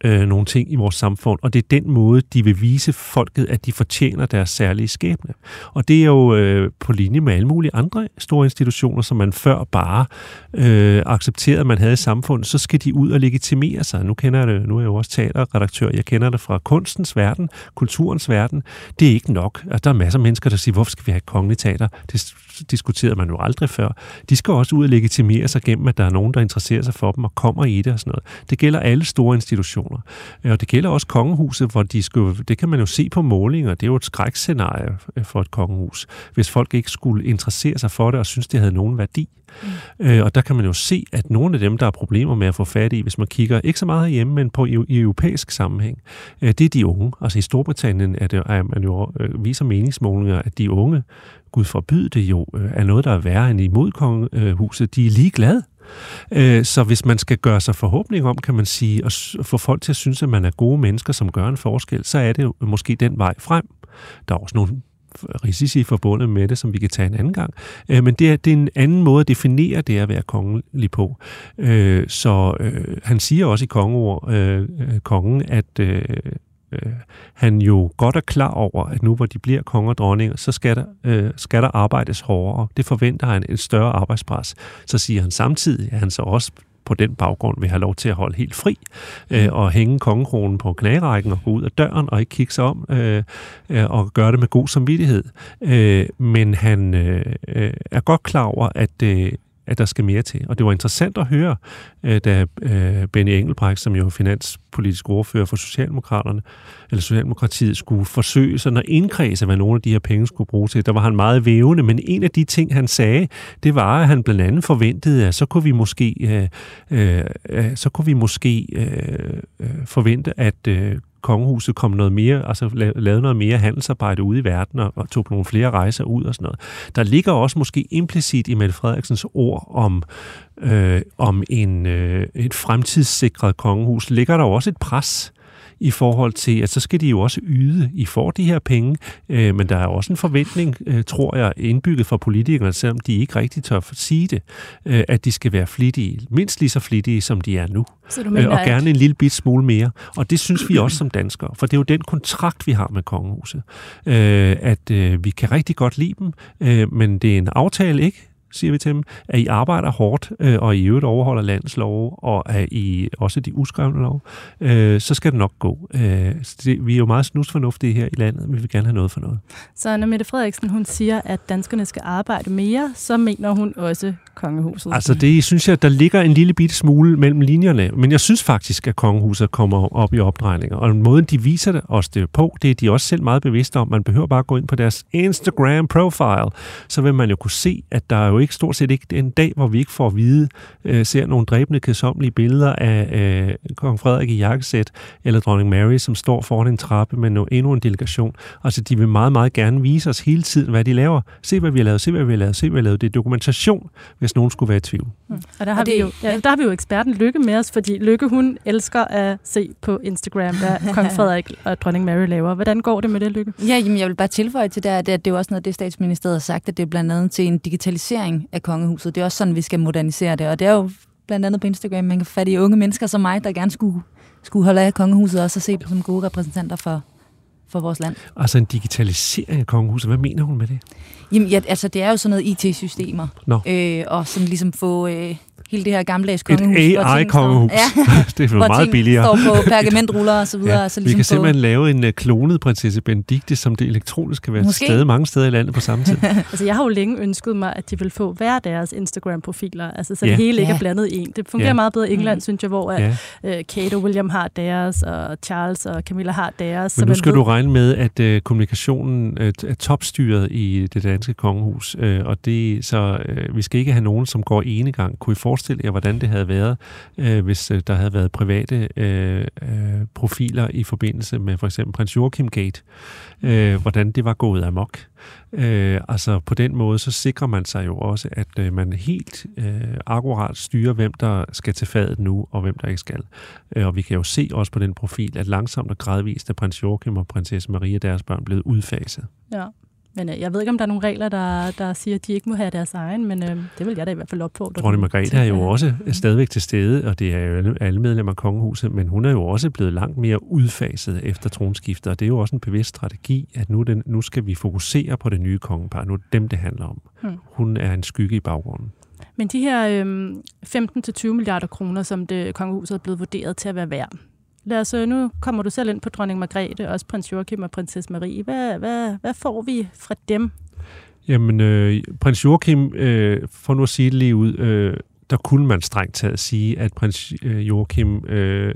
øh, nogle ting i vores samfund, og det er den måde, de vil vise folket, at de fortjener deres særlige skæbne. Og det er jo øh, på linje med alle mulige andre store institutioner, som man før bare øh, accepterede, at man havde i samfundet, så skal de ud og legitimere sig. Nu kender jeg det, nu er jeg jo også teaterredaktør, jeg kender det fra kunstens verden, kulturens verden. Det er ikke nok. Altså, der er masser af mennesker, der siger, hvorfor skal vi have kongelige teater? Det diskuterede man jo aldrig før. De skal også ud og legitimere sig gennem, at der er nogen, der interesserer sig for dem og kommer i det og sådan noget. Det gælder alle store institutioner. Og det gælder også kongehuset, hvor de skulle, det kan man jo se på målinger. Det er jo et skrækscenarie for et kongehus, hvis folk ikke skulle interessere sig for det og synes, det havde nogen værdi. Mm. Øh, og der kan man jo se, at nogle af dem, der har problemer med at få fat i, hvis man kigger ikke så meget herhjemme, men på i, i europæisk sammenhæng, øh, det er de unge. Altså i Storbritannien er det, er man jo, øh, viser meningsmålinger, at de unge, Gud forbyde det jo, øh, er noget, der er værre end imod kongehuset. De er ligeglade. Øh, så hvis man skal gøre sig forhåbning om, kan man sige, at få folk til at synes, at man er gode mennesker, som gør en forskel, så er det jo måske den vej frem. Der er også nogle risici forbundet med det, som vi kan tage en anden gang. Øh, men det er, det er en anden måde at definere det at være kongelig på. Øh, så øh, han siger også i kongeord, øh, kongen, at øh, øh, han jo godt er klar over, at nu hvor de bliver konge og dronninger, så skal der, øh, skal der arbejdes hårdere. Det forventer han et større arbejdspres. Så siger han samtidig, at han så også på den baggrund vil have lov til at holde helt fri øh, og hænge kongekronen på knagerækken og gå ud af døren og ikke kigge sig om øh, øh, og gøre det med god samvittighed. Øh, men han øh, er godt klar over, at øh, at der skal mere til. Og det var interessant at høre, da Benny Engelbrecht, som jo er finanspolitisk ordfører for Socialdemokraterne, eller Socialdemokratiet, skulle forsøge sådan at indkredse, hvad nogle af de her penge skulle bruge til. Der var han meget vævende, men en af de ting, han sagde, det var, at han blandt andet forventede, at så kunne vi måske, øh, øh, så kunne vi måske øh, forvente, at øh, kongehuset kom noget mere, altså lavede noget mere handelsarbejde ude i verden og, og tog nogle flere rejser ud og sådan noget. Der ligger også måske implicit i Mette Frederiksens ord om, øh, om en, øh, et fremtidssikret kongehus, ligger der også et pres i forhold til, at så skal de jo også yde. I får de her penge, øh, men der er også en forventning, øh, tror jeg, indbygget fra politikerne, selvom de ikke rigtig tør sige det, øh, at de skal være flittige, mindst lige så flittige, som de er nu. Så du mener, øh, og gerne en lille bit smule mere. Og det synes vi også som danskere, for det er jo den kontrakt, vi har med kongehuset. Øh, at øh, vi kan rigtig godt lide dem, øh, men det er en aftale, ikke? Siger vi til dem, at I arbejder hårdt, øh, og I øvrigt overholder landets love, og at I også de uskrevne love, øh, så skal det nok gå. Øh, det, vi er jo meget snusfornuftige her i landet, men vi vil gerne have noget for noget. Så når Mette Frederiksen hun siger, at danskerne skal arbejde mere, så mener hun også kongehuset. Altså det synes jeg, der ligger en lille bitte smule mellem linjerne, men jeg synes faktisk, at kongehuset kommer op i opdrejninger, og måden de viser det os det på, det er de også selv meget bevidste om. Man behøver bare gå ind på deres Instagram-profile, så vil man jo kunne se, at der er jo ikke stort set ikke en dag, hvor vi ikke får at vide, øh, ser nogle dræbende, kedsommelige billeder af øh, kong Frederik i jakkesæt, eller dronning Mary, som står foran en trappe med no, endnu en delegation. Altså, de vil meget, meget gerne vise os hele tiden, hvad de laver. Se, hvad vi har lavet, se, hvad vi har lavet, se, hvad vi har lavet. Det er dokumentation, hvis nogen skulle være i tvivl. Mm. Og der har, og det, vi jo, ja, der har vi jo eksperten Lykke med os, fordi Lykke, hun elsker at se på Instagram, hvad kong Frederik og dronning Mary laver. Hvordan går det med det, Lykke? Ja, jamen, jeg vil bare tilføje til det, at det er jo også noget, det statsministeriet har sagt, at det er blandt andet til en digitalisering af kongehuset. Det er også sådan, vi skal modernisere det, og det er jo blandt andet på Instagram, man kan få fat i unge mennesker som mig, der gerne skulle, skulle holde af kongehuset også og se dem som gode repræsentanter for, for vores land. Altså en digitalisering af kongehuset, hvad mener hun med det? Jamen, ja, altså det er jo sådan noget I T-systemer, no. øh, og sådan ligesom få øh, hele det her gammeldags kongehus. Et A I-kongehus. Ja. Det er jo meget billigere. Hvor ting står på pergamentruller og så videre. Ja. Så ligesom vi kan simpelthen få... lave en uh, klonet prinsesse Benedikte, som det elektronisk kan være til stede mange steder i landet på samme tid. Altså jeg har jo længe ønsket mig, at de vil få hver deres Instagram-profiler, altså så ja. det hele ikke ja. er blandet i en. Det fungerer ja. meget bedre i England, mm. synes jeg, hvor at, ja. uh, Kate og William har deres, og Charles og Camilla har deres. Men nu skal ved... du regne med, at uh, kommunikationen uh, er topstyret i det danske kongehus, uh, og det så uh, vi skal ikke have nogen, som går enegang. Kunne I forestille jer, hvordan det havde været, øh, hvis øh, der havde været private øh, øh, profiler i forbindelse med for eksempel prins Joachim Gate, øh, hvordan det var gået amok. Øh, altså på den måde, så sikrer man sig jo også, at øh, man helt øh, akkurat styrer, hvem der skal til fadet nu, og hvem der ikke skal. Øh, og vi kan jo se også på den profil, at langsomt og gradvist er prins Joachim og prinsesse Maria, deres børn, blevet udfaset. Ja. Men øh, jeg ved ikke, om der er nogle regler, der, der siger, at de ikke må have deres egen, men øh, det vil jeg da i hvert fald opfordre. Dronning Margrethe er jo også stadigvæk til stede, og det er jo alle medlemmer af kongehuset, men hun er jo også blevet langt mere udfaset efter tronskiftet, og det er jo også en bevidst strategi, at nu, den, nu skal vi fokusere på det nye kongepar. Nu er det dem, det handler om. Hmm. Hun er en skygge i baggrunden. Men de her øh, femten til tyve milliarder kroner, som det kongehuset er blevet vurderet til at være værd. Lad os, nu kommer du selv ind på dronning Margrethe, også prins Joachim og prinsesse Marie. Hvad, hvad, hvad får vi fra dem? Jamen, øh, prins Joachim, øh, for nu at sige det lige ud, øh, der kunne man strengt taget sige, at prins øh, Joachim, øh,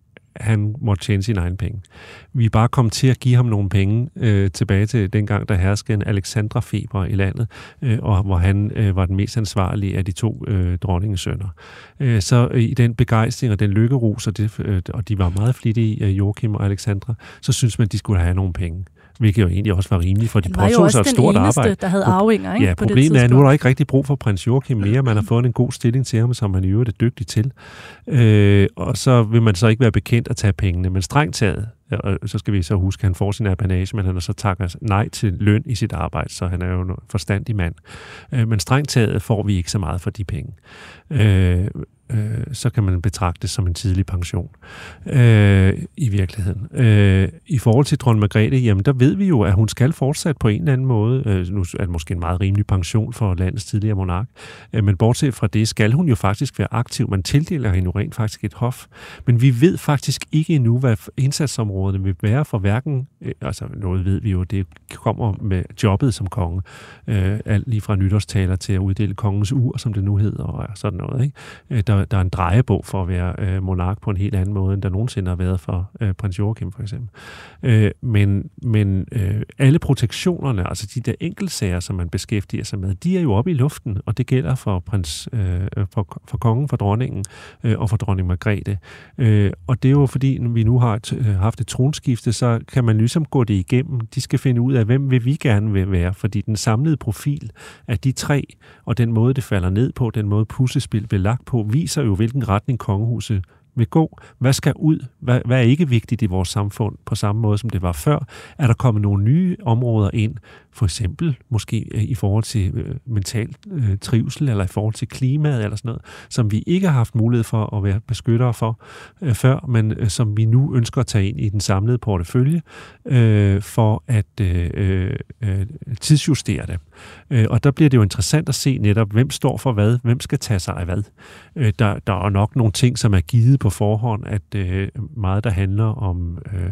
han måtte tjene sine egne penge. Vi er bare kommet til at give ham nogle penge øh, tilbage til dengang, der herskede en Alexandra-feber i landet, øh, og hvor han øh, var den mest ansvarlige af de to øh, dronningesønner. Øh, så øh, i den begejstring og den lykkerus, og, det, øh, og de var meget flittige, øh, Joachim og Alexandra, så synes man, de skulle have nogle penge. Hvilket jo egentlig også var rimeligt, for de påtog sig et stort arbejde. Han var jo også den eneste, der havde arvinger, ikke? Ja, på det problemet er, at nu er der ikke rigtig brug for prins Joachim mere. Man har fået en god stilling til ham, som han i øvrigt er dygtig til. Øh, og så vil man så ikke være bekendt at tage pengene. Men strengt taget, og så skal vi så huske, at han får sin apanage, men han har så takker nej til løn i sit arbejde, så han er jo en forstandig mand. Øh, men strengt taget får vi ikke så meget for de penge. Øh, øh, så kan man betragte det som en tidlig pension øh, i virkeligheden. Øh, I forhold til dronning Margrethe, jamen der ved vi jo, at hun skal fortsat på en eller anden måde, øh, nu er det måske en meget rimelig pension for landets tidligere monark, øh, men bortset fra det, skal hun jo faktisk være aktiv. Man tildeler hende jo rent faktisk et hof, men vi ved faktisk ikke endnu, hvad indsatsområderne vil være for hverken, øh, altså noget ved vi jo, det kommer med jobbet som konge, øh, alt lige fra nytårstaler til at uddele kongens ur, som det nu hedder, og sådan noget, ikke? Øh, der Der er en drejebog for at være øh, monark på en helt anden måde, end der nogensinde har været for øh, prins Joachim, for eksempel. Øh, men men øh, alle protektionerne, altså de der enkeltsager, som man beskæftiger sig med, de er jo oppe i luften, og det gælder for prins, øh, for, for kongen, for dronningen øh, og for dronning Margrethe. Øh, og det er jo fordi, når vi nu har et, øh, haft et tronskifte, så kan man ligesom gå det igennem. De skal finde ud af, hvem vil vi gerne vil være, fordi den samlede profil af de tre, og den måde, det falder ned på, den måde puslespil bliver lagt på, viser jo, hvilken retning kongehuset vil gå. Hvad skal ud? Hvad, hvad er ikke vigtigt i vores samfund på samme måde, som det var før? Er der kommet nogle nye områder ind? For eksempel måske i forhold til øh, mental øh, trivsel, eller i forhold til klimaet, eller sådan noget, som vi ikke har haft mulighed for at være beskyttere for øh, før, men øh, som vi nu ønsker at tage ind i den samlede portefølje, øh, for at øh, øh, tidsjustere det. Øh, og der bliver det jo interessant at se netop, hvem står for hvad, hvem skal tage sig af hvad. Øh, der, der er nok nogle ting, som er givet på forhånd, at øh, meget, der handler om øh,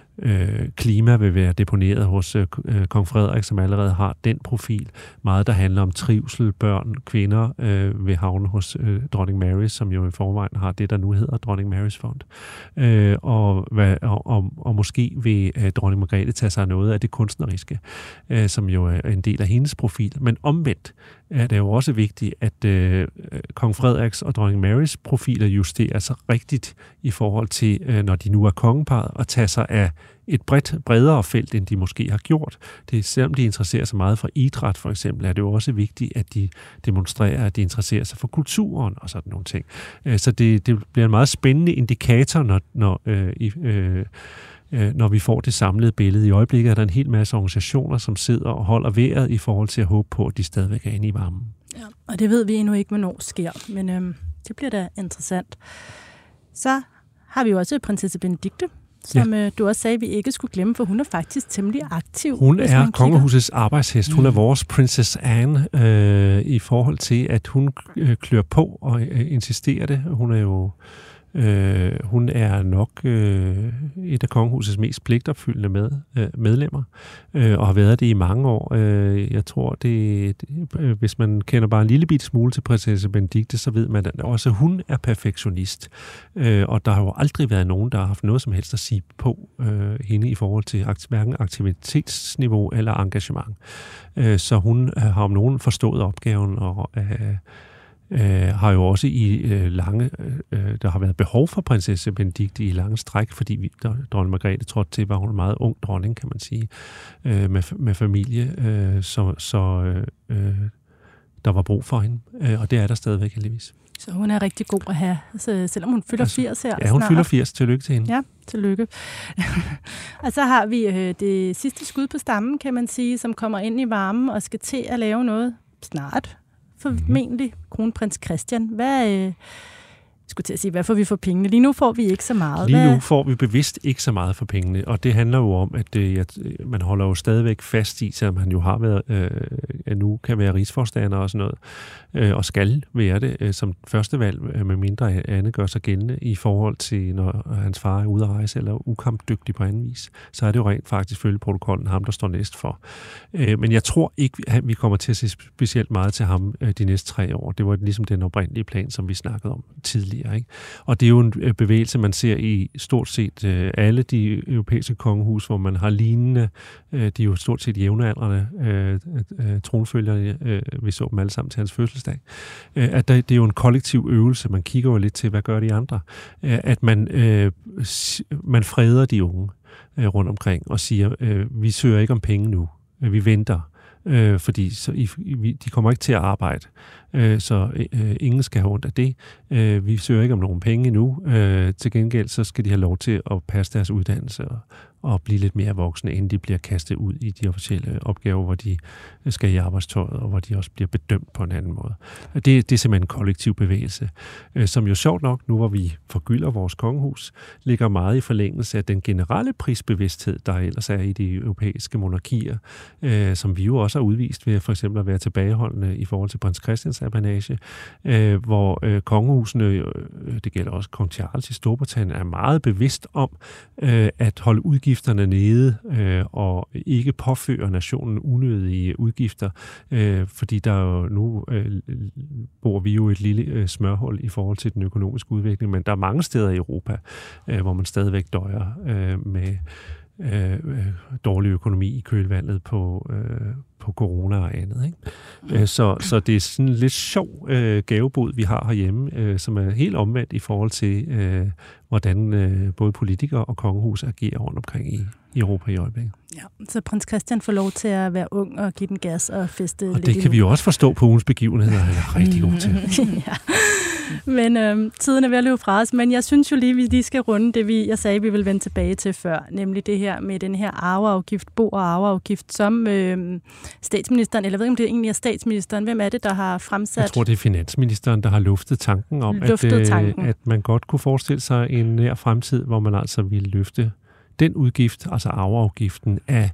øh, klima, vil være deponeret hos øh, kong Frederik, som allerede har den profil. Meget, der handler om trivsel, børn, kvinder, øh, vil havne hos øh, dronning Mary, som jo i forvejen har det, der nu hedder dronning Marys Fond. Øh, og, hvad, og, og, og måske vil øh, dronning Margrethe tage sig noget af det kunstneriske, øh, som jo er en del af hendes profil. Men omvendt er det jo også vigtigt, at øh, kong Frederiks og dronning Marys profiler justerer sig rigtigt i forhold til, øh, når de nu er kongeparret, og tager sig af et bredt, bredere felt, end de måske har gjort. Det, selvom de interesserer sig meget for idræt, for eksempel, er det jo også vigtigt, at de demonstrerer, at de interesserer sig for kulturen og sådan nogle ting. Øh, så det, det bliver en meget spændende indikator, når, når øh, i, øh, når vi får det samlede billede. I øjeblikket er der en hel masse organisationer, som sidder og holder vejret i forhold til at håbe på, at de stadigvæk er inde i varmen. Ja, og det ved vi endnu ikke, hvornår sker, men øhm, det bliver da interessant. Så har vi jo også prinsesse Benedikte, som ja. øh, du også sagde, vi ikke skulle glemme, for hun er faktisk temmelig aktiv. Hun er kongehusets arbejdshest. Hun er vores Princess Anne øh, i forhold til, at hun øh, klør på og øh, insisterer det. Hun er jo Øh, hun er nok øh, et af kongehusets mest pligtopfyldende med, øh, medlemmer, øh, og har været det i mange år. Øh, jeg tror, det, det øh, hvis man kender bare en lille bit smule til prinsesse Benedikte, så ved man, at også hun er perfektionist. Øh, og der har jo aldrig været nogen, der har haft noget som helst at sige på øh, hende i forhold til akt- hverken aktivitetsniveau eller engagement. Øh, så hun har om nogen forstået opgaven og øh, Uh, har jo også i uh, lange, uh, der har været behov for prinsesse Benedikte i lange stræk, fordi vi, der, dronning Margrethe trådte til, var hun en meget ung dronning, kan man sige, uh, med, med familie, uh, så, så uh, uh, der var brug for hende, uh, og det er der stadigvæk heldigvis. Så hun er rigtig god at have, så selvom hun fylder altså, firs her. Ja, hun snart. fylder firs. Tillykke til hende. Ja, tillykke. Og så har vi øh, det sidste skud på stammen, kan man sige, som kommer ind i varmen og skal til at lave noget snart. Formentlig mm-hmm. kronprins Christian. Hvad, øh, skulle til at sige, hvad får vi for pengene? Lige nu får vi ikke så meget. Lige hvad? nu får vi bevidst ikke så meget for pengene, og det handler jo om, at øh, man holder jo stadigvæk fast i, selvom han jo har været, øh, nu kan være rigsforstander og sådan noget, øh, og skal være det øh, som første valg, øh, med mindre andet gør sig gældende i forhold til, når hans far er ude at rejse eller ukampdygtig på anden vis, så er det jo rent faktisk følge protokollen ham, der står næst for. Øh, men jeg tror ikke, at vi kommer til at se specielt meget til ham øh, de næste tre år. Det var ligesom den oprindelige plan, som vi snakkede om tidligere. Ikke? Og det er jo en bevægelse, man ser i stort set øh, alle de europæiske kongehus, hvor man har lignende, øh, de er jo stort set jævnaldrende øh, øh, tronfølgerne, øh, vi så dem alle sammen til hans fødselsdag, øh, at der, det er jo en kollektiv øvelse, man kigger jo lidt til, hvad gør de andre, øh, at man, øh, man freder de unge øh, rundt omkring og siger, øh, vi søger ikke om penge nu, øh, vi venter, øh, fordi så I, I, de kommer ikke til at arbejde. Så øh, ingen skal have ondt af det. Øh, vi søger ikke om nogen penge endnu. Øh, til gengæld så skal de have lov til at passe deres uddannelse og, og blive lidt mere voksne, inden de bliver kastet ud i de officielle opgaver, hvor de skal i arbejdstøjet, og hvor de også bliver bedømt på en anden måde. Det, det er simpelthen en kollektiv bevægelse, øh, som jo sjovt nok, nu hvor vi forgylder vores kongehus, ligger meget i forlængelse af den generelle prisbevidsthed, der ellers er i de europæiske monarkier, øh, som vi jo også har udvist ved for eksempel at være tilbageholdende i forhold til prins Christians apanage, øh, hvor øh, kongehusene, øh, det gælder også kong Charles i Storbritannien, er meget bevidst om øh, at holde udgifterne nede øh, og ikke påføre nationen unødige udgifter, øh, fordi der jo nu øh, bor vi jo et lille øh, smørhul i forhold til den økonomiske udvikling, men der er mange steder i Europa, øh, hvor man stadigvæk døjer øh, med Øh, dårlig økonomi i kølvandet på, øh, på corona og andet. Ikke? Øh, så, så det er sådan en lidt sjov øh, gavebod, vi har herhjemme, øh, som er helt omvendt i forhold til, øh, hvordan øh, både politikere og kongehus agerer rundt omkring i, i Europa i øjeblikket. Ja, så prins Christian får lov til at være ung og give den gas og feste og lidt. Og det kan vi jo også forstå på ugens begivenheder, han er rigtig god til. Ja. Men øhm, tiden er ved at løbe fra os, men jeg synes jo lige, at vi lige skal runde det, vi, jeg sagde, vi vil vende tilbage til før, nemlig det her med den her arveafgift, bo- og arveafgift, som øhm, statsministeren, eller jeg ved ikke, om det egentlig er statsministeren, hvem er det, der har fremsat? Jeg tror, det er finansministeren, der har luftet tanken om, luftet at, tanken. Øh, at man godt kunne forestille sig en nær fremtid, hvor man altså ville løfte den udgift, altså arveafgiften af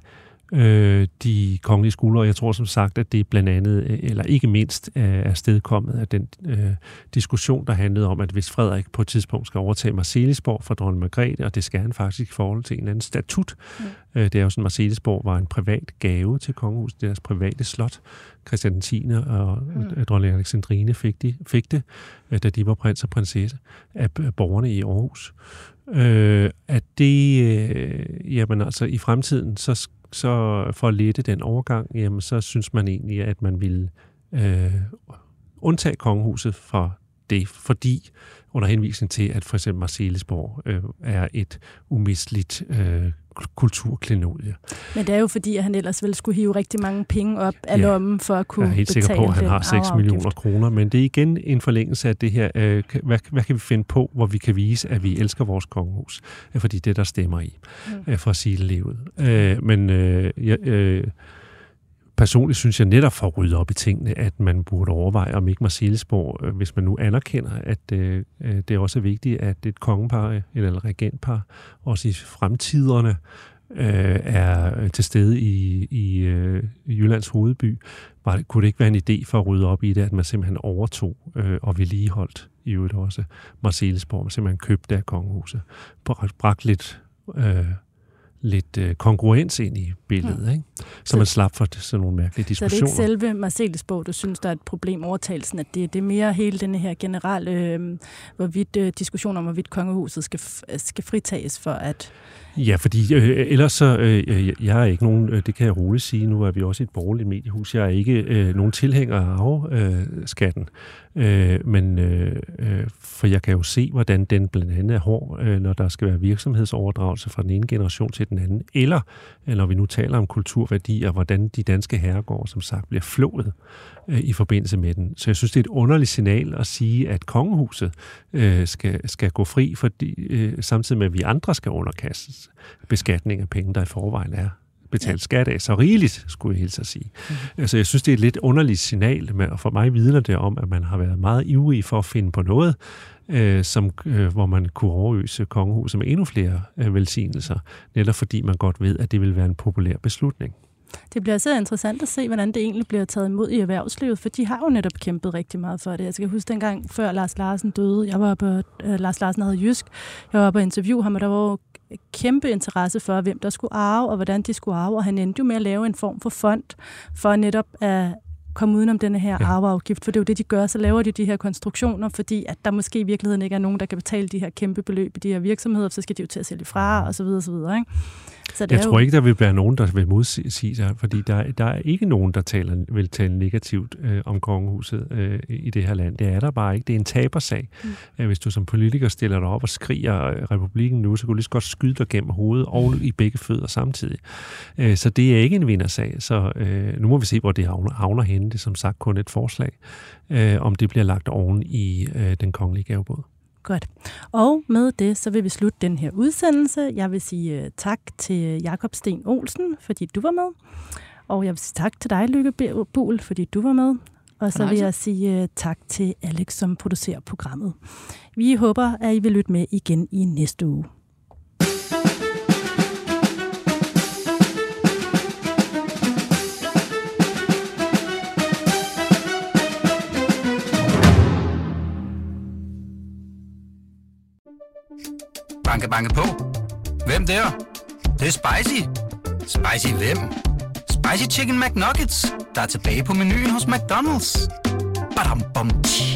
øh, de kongelige skuldre. Jeg tror som sagt, at det blandt andet, eller ikke mindst, er stedkommet af den øh, diskussion, der handlede om, at hvis Frederik på et tidspunkt skal overtage Marselisborg fra dronning Margrethe, og det skal han faktisk i forhold til en anden statut. Mm. Øh, det er jo sådan, Marselisborg var en privat gave til kongehuset, deres private slot. Christian den tiende og mm. dronning Alexandrine fik, de, fik det, da de var prins og prinsesse af borgerne i Aarhus. Øh, at det, øh, jamen altså i fremtiden, så, så for at lette den overgang, jamen så synes man egentlig, at man ville øh, undtage kongehuset fra det, fordi under henvisning til, at for eksempel Marselisborg øh, er et umisteligt øh, kulturklenodie. Men det er jo fordi, at han ellers ville skulle hive rigtig mange penge op af ja, lommen for at kunne betale. Jeg er helt sikker på, at han har seks millioner kroner, men det er igen en forlængelse af det her. Øh, hvad, hvad kan vi finde på, hvor vi kan vise, at vi elsker vores kongehus? Fordi det der stemmer i, mm. for at sige det livet. Øh, men øh, øh, personligt synes jeg netop for at rydde op i tingene, at man burde overveje, om ikke Marselisborg, hvis man nu anerkender, at øh, det er også vigtigt, at et kongepar eller regentpar, også i fremtiderne, øh, er til stede i, i øh, Jyllands hovedby. Var, kunne det ikke være en idé for at rydde op i det, at man simpelthen overtog øh, og vedligeholdt i øvrigt også Marselisborg, man simpelthen købte af kongehuset, bragt lidt Øh, lidt øh, kongruens ind i billedet, ikke? Så, så man slap for sådan nogle mærkelige diskussioner. Så det er ikke selve Marselisborg, du synes, der er et problem overtagelsen, at det, det er mere hele denne her generelle øh, hvorvidt, øh, diskussion om, hvorvidt kongehuset skal, skal fritages for at Ja, fordi øh, ellers så, øh, jeg er ikke nogen, det kan jeg roligt sige, nu er vi også et borgerligt mediehus, jeg er ikke øh, nogen tilhænger af arveskatten, øh, men øh, for jeg kan jo se, hvordan den blandt andet er hård, øh, når der skal være virksomhedsoverdragelse fra den ene generation til den anden, eller når vi nu taler om kulturværdier, hvordan de danske herregårde, som sagt, bliver flået øh, i forbindelse med den. Så jeg synes, det er et underligt signal at sige, at kongehuset øh, skal, skal gå fri, fordi, øh, samtidig med, at vi andre skal underkastes beskatning af penge, der i forvejen er betalt skat af. Så rigeligt, skulle jeg helt så sige. Mm. Altså, jeg synes, det er et lidt underligt signal, og for mig vidner det om, at man har været meget ivrig for at finde på noget, øh, som, øh, hvor man kunne overøse kongehuset med endnu flere øh, velsignelser, netop fordi man godt ved, at det vil være en populær beslutning. Det bliver så interessant at se, hvordan det egentlig bliver taget imod i erhvervslivet, for de har jo netop kæmpet rigtig meget for det. Jeg skal huske dengang, før Lars Larsen døde, jeg var på, uh, Lars Larsen havde Jysk, jeg var på at interviewe ham, og der var jo kæmpe interesse for, hvem der skulle arve, og hvordan de skulle arve, og han endte jo med at lave en form for fond, for netop at komme udenom denne her ja. arveafgift, for det er jo det, de gør, så laver de de her konstruktioner, fordi at der måske i virkeligheden ikke er nogen, der kan betale de her kæmpe beløb i de her virksomheder, så skal de jo til at sælge fra, og så videre, og så videre, ikke? Så det jeg tror jo... ikke, der vil være nogen, der vil modsige sig, fordi der, der er ikke nogen, der taler, vil tale negativt øh, om kongehuset øh, i det her land. Det er der bare ikke. Det er en tabersag. Mm. Hvis du som politiker stiller dig op og skriger republikken nu, så kan du lige så godt skyde dig gennem hovedet og i begge fødder samtidig. Øh, så det er ikke en vindersag. Så øh, nu må vi se, hvor det havner, havner henne. Det er som sagt kun et forslag, øh, om det bliver lagt oven i øh, den kongelige gavebåd. Godt. Og med det, så vil vi slutte den her udsendelse. Jeg vil sige uh, tak til Jakob Sten Olsen, fordi du var med. Og jeg vil sige tak til dig, Lykke Buhl, fordi du var med. Og så vil jeg sige uh, tak til Alex, som producerer programmet. Vi håber, at I vil lytte med igen i næste uge. Banke, banke på. Hvem der? Det, det er spicy. Spicy hvem? Spicy Chicken McNuggets, der er tilbage på menuen hos McDonald's. Badum, bom, tji.